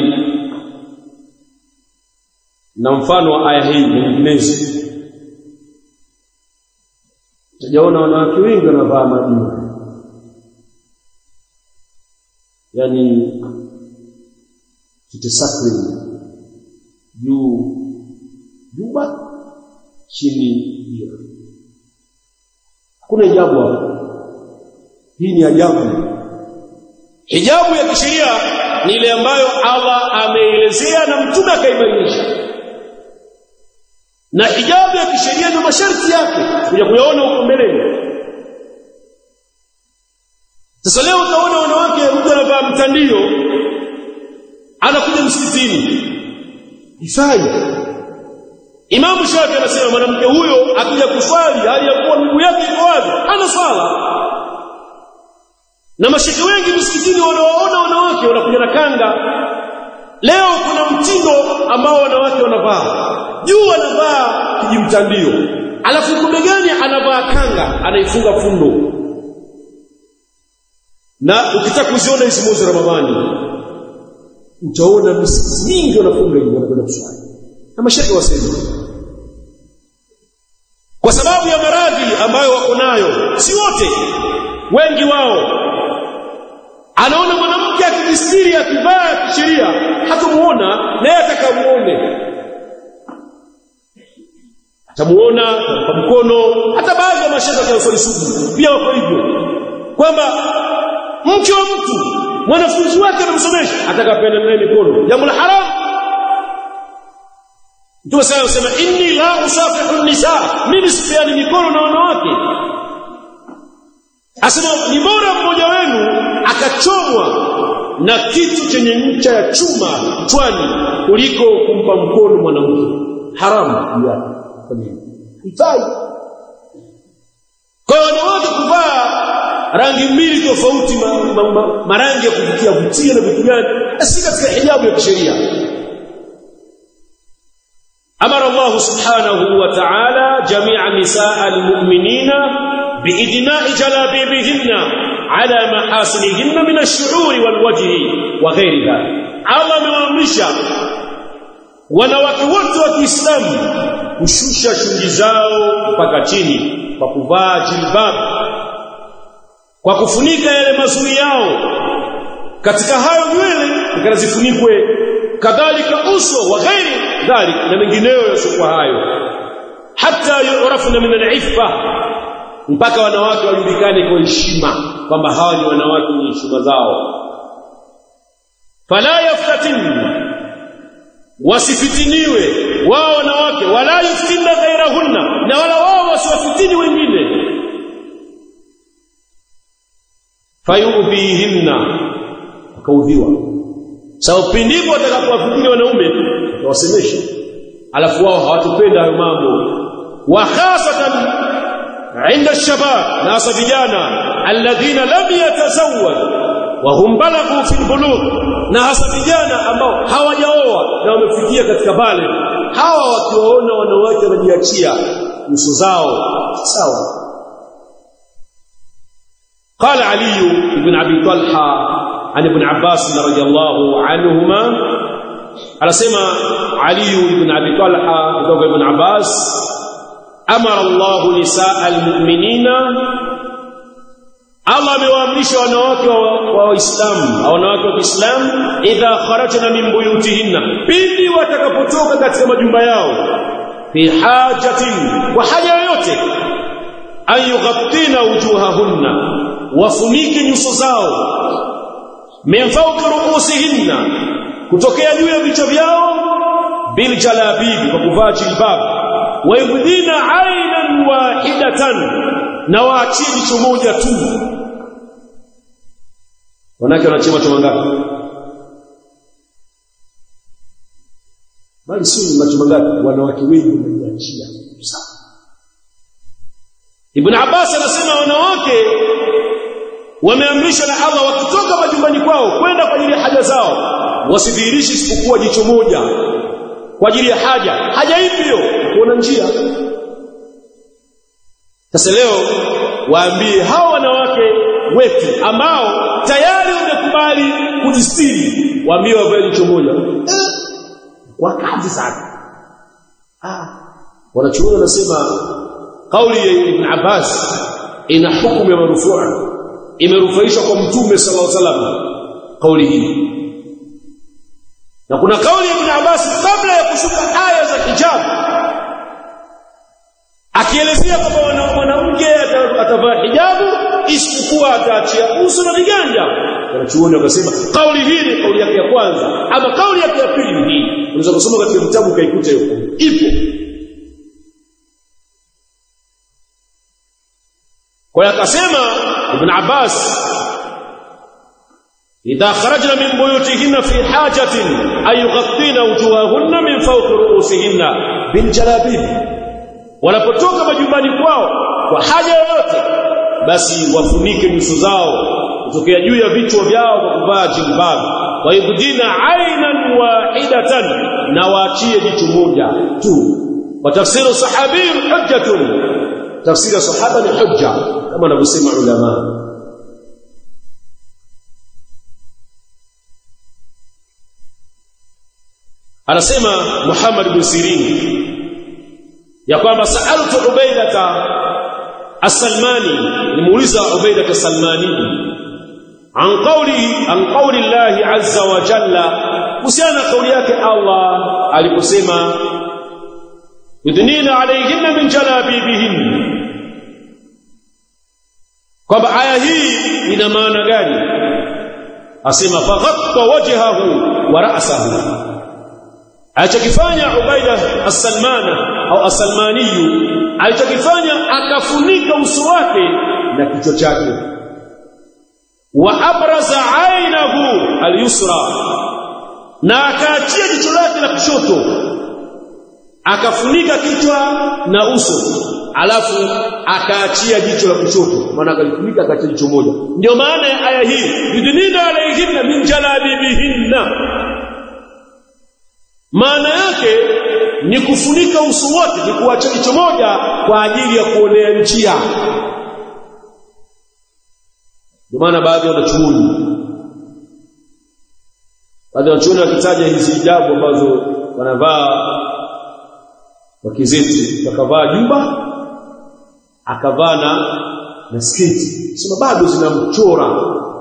na mfano wa aya hii nyinginezo, tunaona wanawake wengi wanavaa madini, yani kitasakri juu juba chini hiyo. Hakuna hijabu hapo. Hii ni ajabu. Hijabu ya kisheria ni ile ambayo Allah ameelezea na mtume akaibainisha. Na hijabu ya kisheria ndio masharti yake kuja kuyaona huko mbeleni. Sasa leo utaona wanawake mtu anavaa mtandio anakuja msikitini. Ifai. Imam Shafi anasema mwanamke huyo akija kuswali hali ya kuwa miguu yake iko wazi, hana swala. Na mashekhe wengi msikitini wanawaona wanawake wanakuja na kanga. Leo kuna mtindo ambao wanawake wanavaa. Juu anavaa kijimtandio, alafu kumegani anavaa kanga, anaifunga fundo. Na ukitaka kuziona hizo mwezi Ramadhani, utaona misikiti mingi wanafunga hivi wanakwenda kuswali. Na mashekhe wasema kwa sababu ya maradhi ambayo wako nayo, si wote, wengi wao, anaona mwanamke akijistiri akivaa kisheria hatamuona, naye atakamuone, atamuona kwa mkono. Hata baadhi ya mashaka ya usali sugu pia wako hivyo, kwamba mke wa mtu mwanafunzi wake anamsomesha atakapenda naye mikono, jambo la haram. Mtume sema inni la usafihu nisa, mimi sipeani mikono na wanawake. Asema ni bora mmoja wenu akachomwa na kitu chenye ncha ya chuma kichwani kuliko kumpa mkono mwanamke. Haramu ya ifai. Kwa wanawake kuvaa rangi mbili tofauti, marangi ya kuvutia na vitu gani, si katika hijabu ya kisheria. Amara Allah subhanahu wa ta'ala jami'a nisaa al-mu'minina bi'idna'i jalabibihinna ala mahasinihinna min ash-shu'uri wal-wajhi wa ghayri dhalik. Allah amewaamrisha wanawake wote wa Kiislamu kushusha shungi zao mpaka chini kwa kuvaa jilbab, kwa kufunika yale mazuri yao. Katika hayo nywele zikazifunikwe, kadhalika uso wa ghairi dhalik na mengineyo yasiokuwa hayo, hata yurafuna min al-iffa, mpaka wanawake wajulikane kwa heshima kwamba hawa ni wanawake wenye heshima zao. Fala yaftatin, wasifitiniwe wao wanawake, wala yuftinna ghairahunna, na wala wao wasiwafitini wengine. Fayudhihinna, wakaudhiwa. Sababu pindipo watakapowafikiri wanaume wasemeshe, alafu wao hawatupenda hayo mambo. Wa khasatan inda ash-shabab, nasa vijana alladhina lam yatazawwaj wa hum balaghu fi al-bulugh, na hasa vijana ambao hawajaoa na wamefikia katika bale. Hawa wakiwaona wanawake wanajiachia nyuso zao, sawa. قال علي بن أبي طلحة عن ابن عباس رضي الله عنهما، على سمع علي بن أبي طلحة وابن ابن عباس، أمر الله نساء المؤمنين، Allah amewaamrisha wanawake wa Uislamu au wanawake wa Kiislamu, idha kharajna min buyutihinna, pindi watakapotoka katika majumba yao, fi hajatin, wa haja yoyote, an yughattina wujuhahunna, wafunike nyuso zao, min fawqi ru'usihinna, kutokea juu ya vichwa vyao, bil jalabib, kwa kuvaa jilbab, wa yubdina aynan wahidatan, na waachie jicho moja tu. Wanawake wanachema macho mangapi? Bali si macho mangapi, wanawake wengi wanajiachia sana. Ibn Abbas anasema wanawake wameamrishwa na Allah wakitoka majumbani kwao kwenda kwa ajili ya haja zao, wasidhihirishi isipokuwa jicho moja kwa ajili ya haja. Haja ipi hiyo? Kuona njia. Sasa leo waambie hao wanawake wetu ambao tayari wamekubali kujistiri, waambie wavae jicho moja. Wakati sana. Wanachuoni wanasema kauli ya Ibn Abbas ina hukumu ya marufua, imerufaishwa kwa Mtume sallallahu alaihi wasallam kauli hii. Na kuna kauli ya Ibn Abbas kabla ya kushuka aya za hijab, akielezea kwamba mwanamke atavaa hijabu isipokuwa ataachia uso na viganja. Wanachuoni wakasema kauli hii ni kauli yake ya kwanza, ama kauli yake ya pili hii unaweza kusoma katika vitabu kaikuta hiyo ipo. Kwa hiyo akasema Ibn Abbas, idha kharajna min buyutihinna fi hajatin ay yughattina wujuhahunna min fawqi ru'usihinna bil jalabib, wanapotoka majumbani kwao kwa haja yoyote basi wafunike nyuso zao kutokea juu ya vichwa vyao kwa kuvaa jilbab, wa yubdina aynan wahidatan, na waachie jicho moja tu. Wa tafsiru sahabi hujjatun, tafsiri sahaba ni hujja kama wanavyosema ulama. Anasema Muhammad ibn Sirin ya kwamba sa'altu Ubaidata as-Salmani, nimuuliza Ubaidata as-Salmani an qawli Allah azza wa jalla, kuhusiana kauli yake Allah aliposema yudnina alayhinna min jalabibihin, kwamba aya hii ina maana gani? Asema faghatta wajhahu wa ra'sahu, alichokifanya Ubaida as-Salmana au as-Salmani, alichokifanya akafunika uso wake na kichwa chake. Wa abraza ainahu al-yusra, na akaachia jicho lake la kushoto, akafunika kichwa na uso, alafu akaachia jicho la kushoto, maana akalifunika akaachia jicho moja. Ndio maana ya aya hii, yudnina alayhinna min jalabibihinna, maana yake ni kufunika uso wote, ni kuacha jicho moja kwa ajili ya kuonea njia. Ndio maana baadhi ya wanachuoni wakitaja hizi hijabu ambazo wanavaa wakizeti, wakavaa jumba akavaa na sketi, sema bado zinamchora,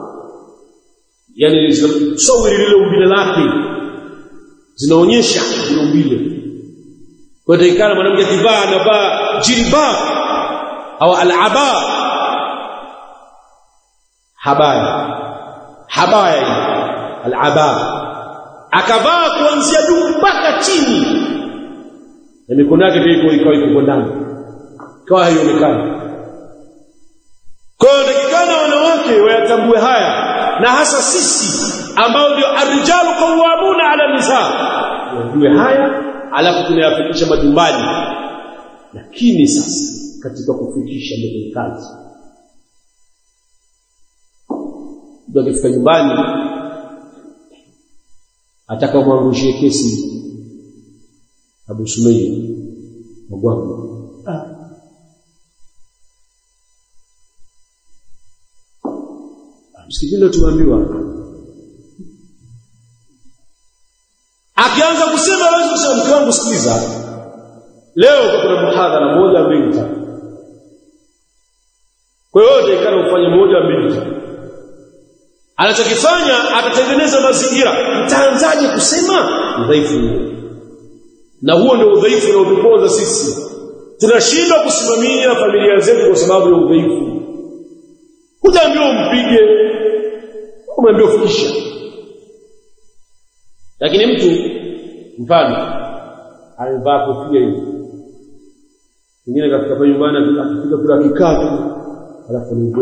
yani zinasawiri lile umbile lake, zinaonyesha ile umbile. Kwa hiyo ikana mwanamke akivaa anavaa jilbab au al-aba, habaya al-aba, akavaa kuanzia juu mpaka chini, na mikono yake pia iko ndani, kwa haionekani. Kwa hiyo ndikana wanawake wayatambue haya, na hasa sisi ambao ndio ar-rijalu qawwamuna 'ala an-nisa, wajue haya alafu tunayafikisha majumbani. Lakini sasa katika kufikisha ndio kazi, ndio kifika nyumbani atakamwangushie kesi Abu Sumayya mabwana, msikitini tuambiwa, akianza kusema wewe kusema mke wangu sikiliza, leo kuna muhadhara moja mbili tatu, kwa hiyo ikana ufanye moja mbili tatu. Anachokifanya atatengeneza mazingira, mtaanzaje kusema udhaifu huo? Na huo ndio udhaifu unaotuponza sisi, tunashindwa kusimamia familia zetu kwa sababu ya udhaifu. Hujaambiwa umpige, umeambiwa fikisha. Lakini mtu mfano alivaa kofia hiyo, mwingine katika pale nyumbani akifika kula kikapu, alafu ni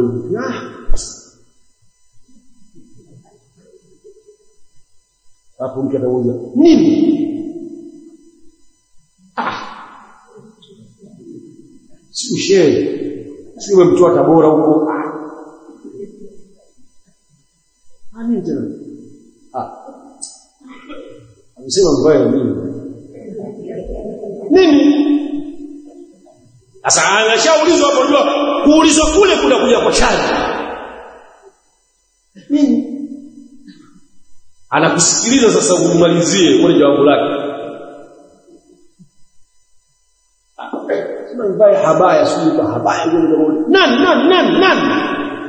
hapo mke atakuja nini? Si ushehe, si umemtoa Tabora huko. Nini tena? Amesema mbaya nini? Sasa anashaulizwa hapo, ndio kuulizwa kule kuna kuja kwa chaji nini? Anakusikiliza sasa, umalizie kule jawabu lake. Sema mbaya habaya, sio kwa habaya ndio nani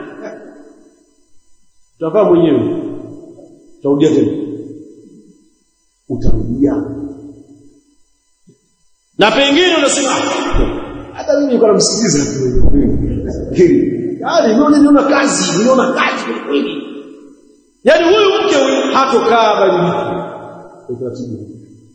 utavaa mwenyewe, utarudia tena, utarudia. Na pengine unasema hata mimi niko namsikiliza tu, Yaani niona kazi kweli. Yaani huyu mke huyu hatokaa badiliki. Utaratibu.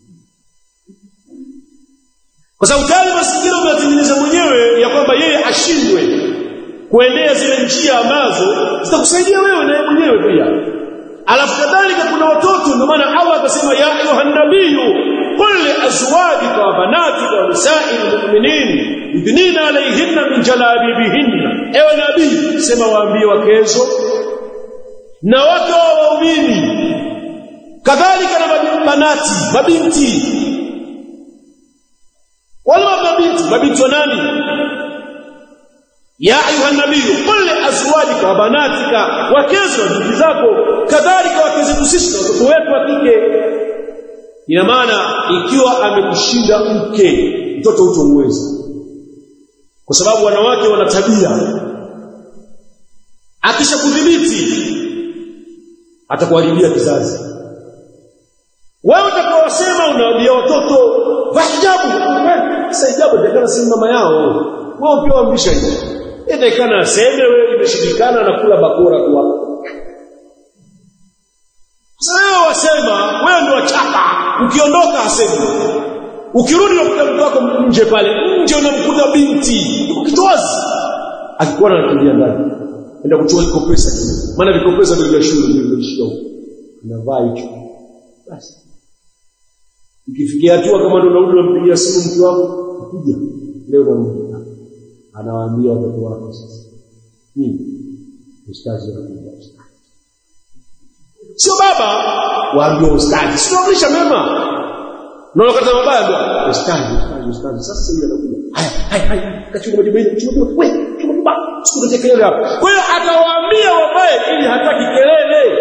Kwa sababu tayari mazingira umeyatengeneza mwenyewe ya kwamba yeye ashindwe kuendea zile njia ambazo zitakusaidia wewe na yeye mwenyewe pia. Alafu kadhalika kuna watoto, ndio maana Allah akasema ya ayuhan nabiyyu qul li azwajika wa banatika wa nisa'il mu'minin yudnina alayhinna min jalabibihinna. Ewe nabii, sema waambie wakezo na wake wa waumini, kadhalika na banati, mabinti. Wale mabinti wa nani? Ya ayuha nabiyyu qul li azwajika wa banatika, wakezo wa binti zako, kadhalika wakezo sisi na watoto wetu wa kike. Ina maana ikiwa amekushinda mke, mtoto hutomweza, kwa sababu wanawake wana tabia, akishakudhibiti atakuharibia kizazi. Wewe utakawasema unaambia watoto vaa hijabu, sasa hijabu itakana si mama yao, wao pia waambisha hiyo. Itakana aseme wewe imeshindikana na kula bakora kwa. Sasa wasema wewe ndio wachapa, ukiondoka aseme. Ukirudi unakuta mtu wako nje pale, nje unamkuta binti, ukitoazi akikuwa anakimbia ndani. Enda kuchukua kopesa tu. Maana vikopesa vile vya shule vimeishia huko. Unavaa hicho. Basi. Ikifikia hatua kama ndio unarudi unampigia simu mke wako, kuja. Leo naomba. Anawaambia watoto wako sasa. Ustazi anakuja. Sio baba waambie ustazi. Sio kulisha mema. Na wakati mabaya ndio ustazi. Sasa yeye anakuja. Haya. Kachukua majibu hili, chukua. Wewe sikutoke kelele hapo. Kwa hiyo atawaambia wabaye ili hataki kelele.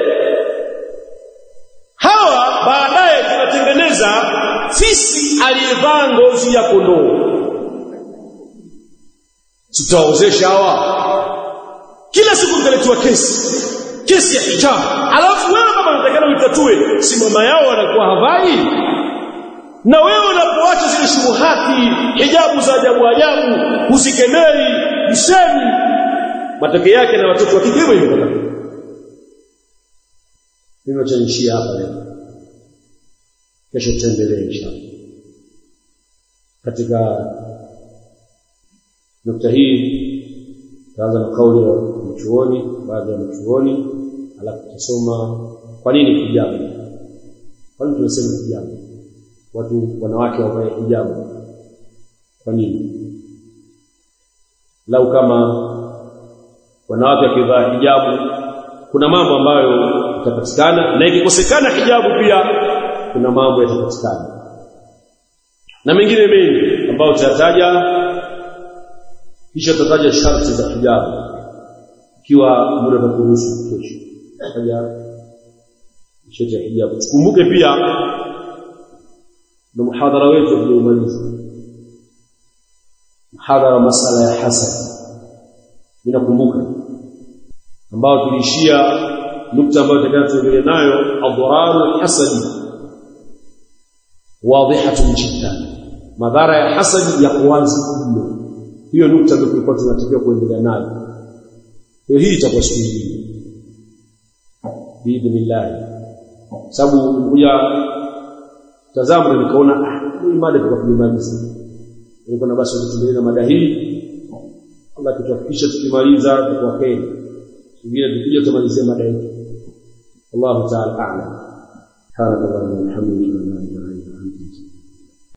Hawa baadaye tunatengeneza fisi aliyevaa ngozi ya kondoo. Tutaozesha hawa. Kila siku mtaletwa kesi ya hijab. Alafu wewe kama unataka uitatue, si mama yao anakuwa havai. Na wewe unapoacha zile shubuhati, hijabu za ajabu, usikemei, usemi, matokeo yake na watoto wa kike hivyo. Mimi nachanishia hapa leo. Kesho tuendelee inshallah. Katika nukta hii tuanza na kauli ya mchuoni, baada ya mchuoni, alafu tusoma kwa nini hijabu. Kwa nini tunasema hijabu? Watu wanawake wavae hijabu. Kwa nini? Lau kama wanawake wakivaa hijabu, kuna mambo ambayo yatapatikana, na ikikosekana hijabu pia kuna mambo yatapatikana. Na mengine mengi ambayo tutataja, kisha tutataja sharti za hijabu ikiwa muda utakuruhusu kesho. Tutaja sharti ya hijabu. Tukumbuke pia na muhadhara wetu uliomaliza. Muhadhara masala ya hasad. Ninakumbuka ambao tulishia nukta ambayo tutakayoendelea nayo, adharar hasadi wadhihatun jiddan. Madhara ya hasadi ya kuanza mno. Hiyo nukta ndio tulikuwa tunatakiwa kuendelea nayo. Hii itakuwa siku nyingine. Biidhnillah. Sababu kuja tazama nikaona hii mada tukapimaliza. Nilikuwa na basi tuendelee na mada hii. Allah kitufikisha tukimaliza kwa kheri. Singine tukija tumalizie mada yetu. Allahu ta'ala a'lam. Subhanallah walhamdulillah.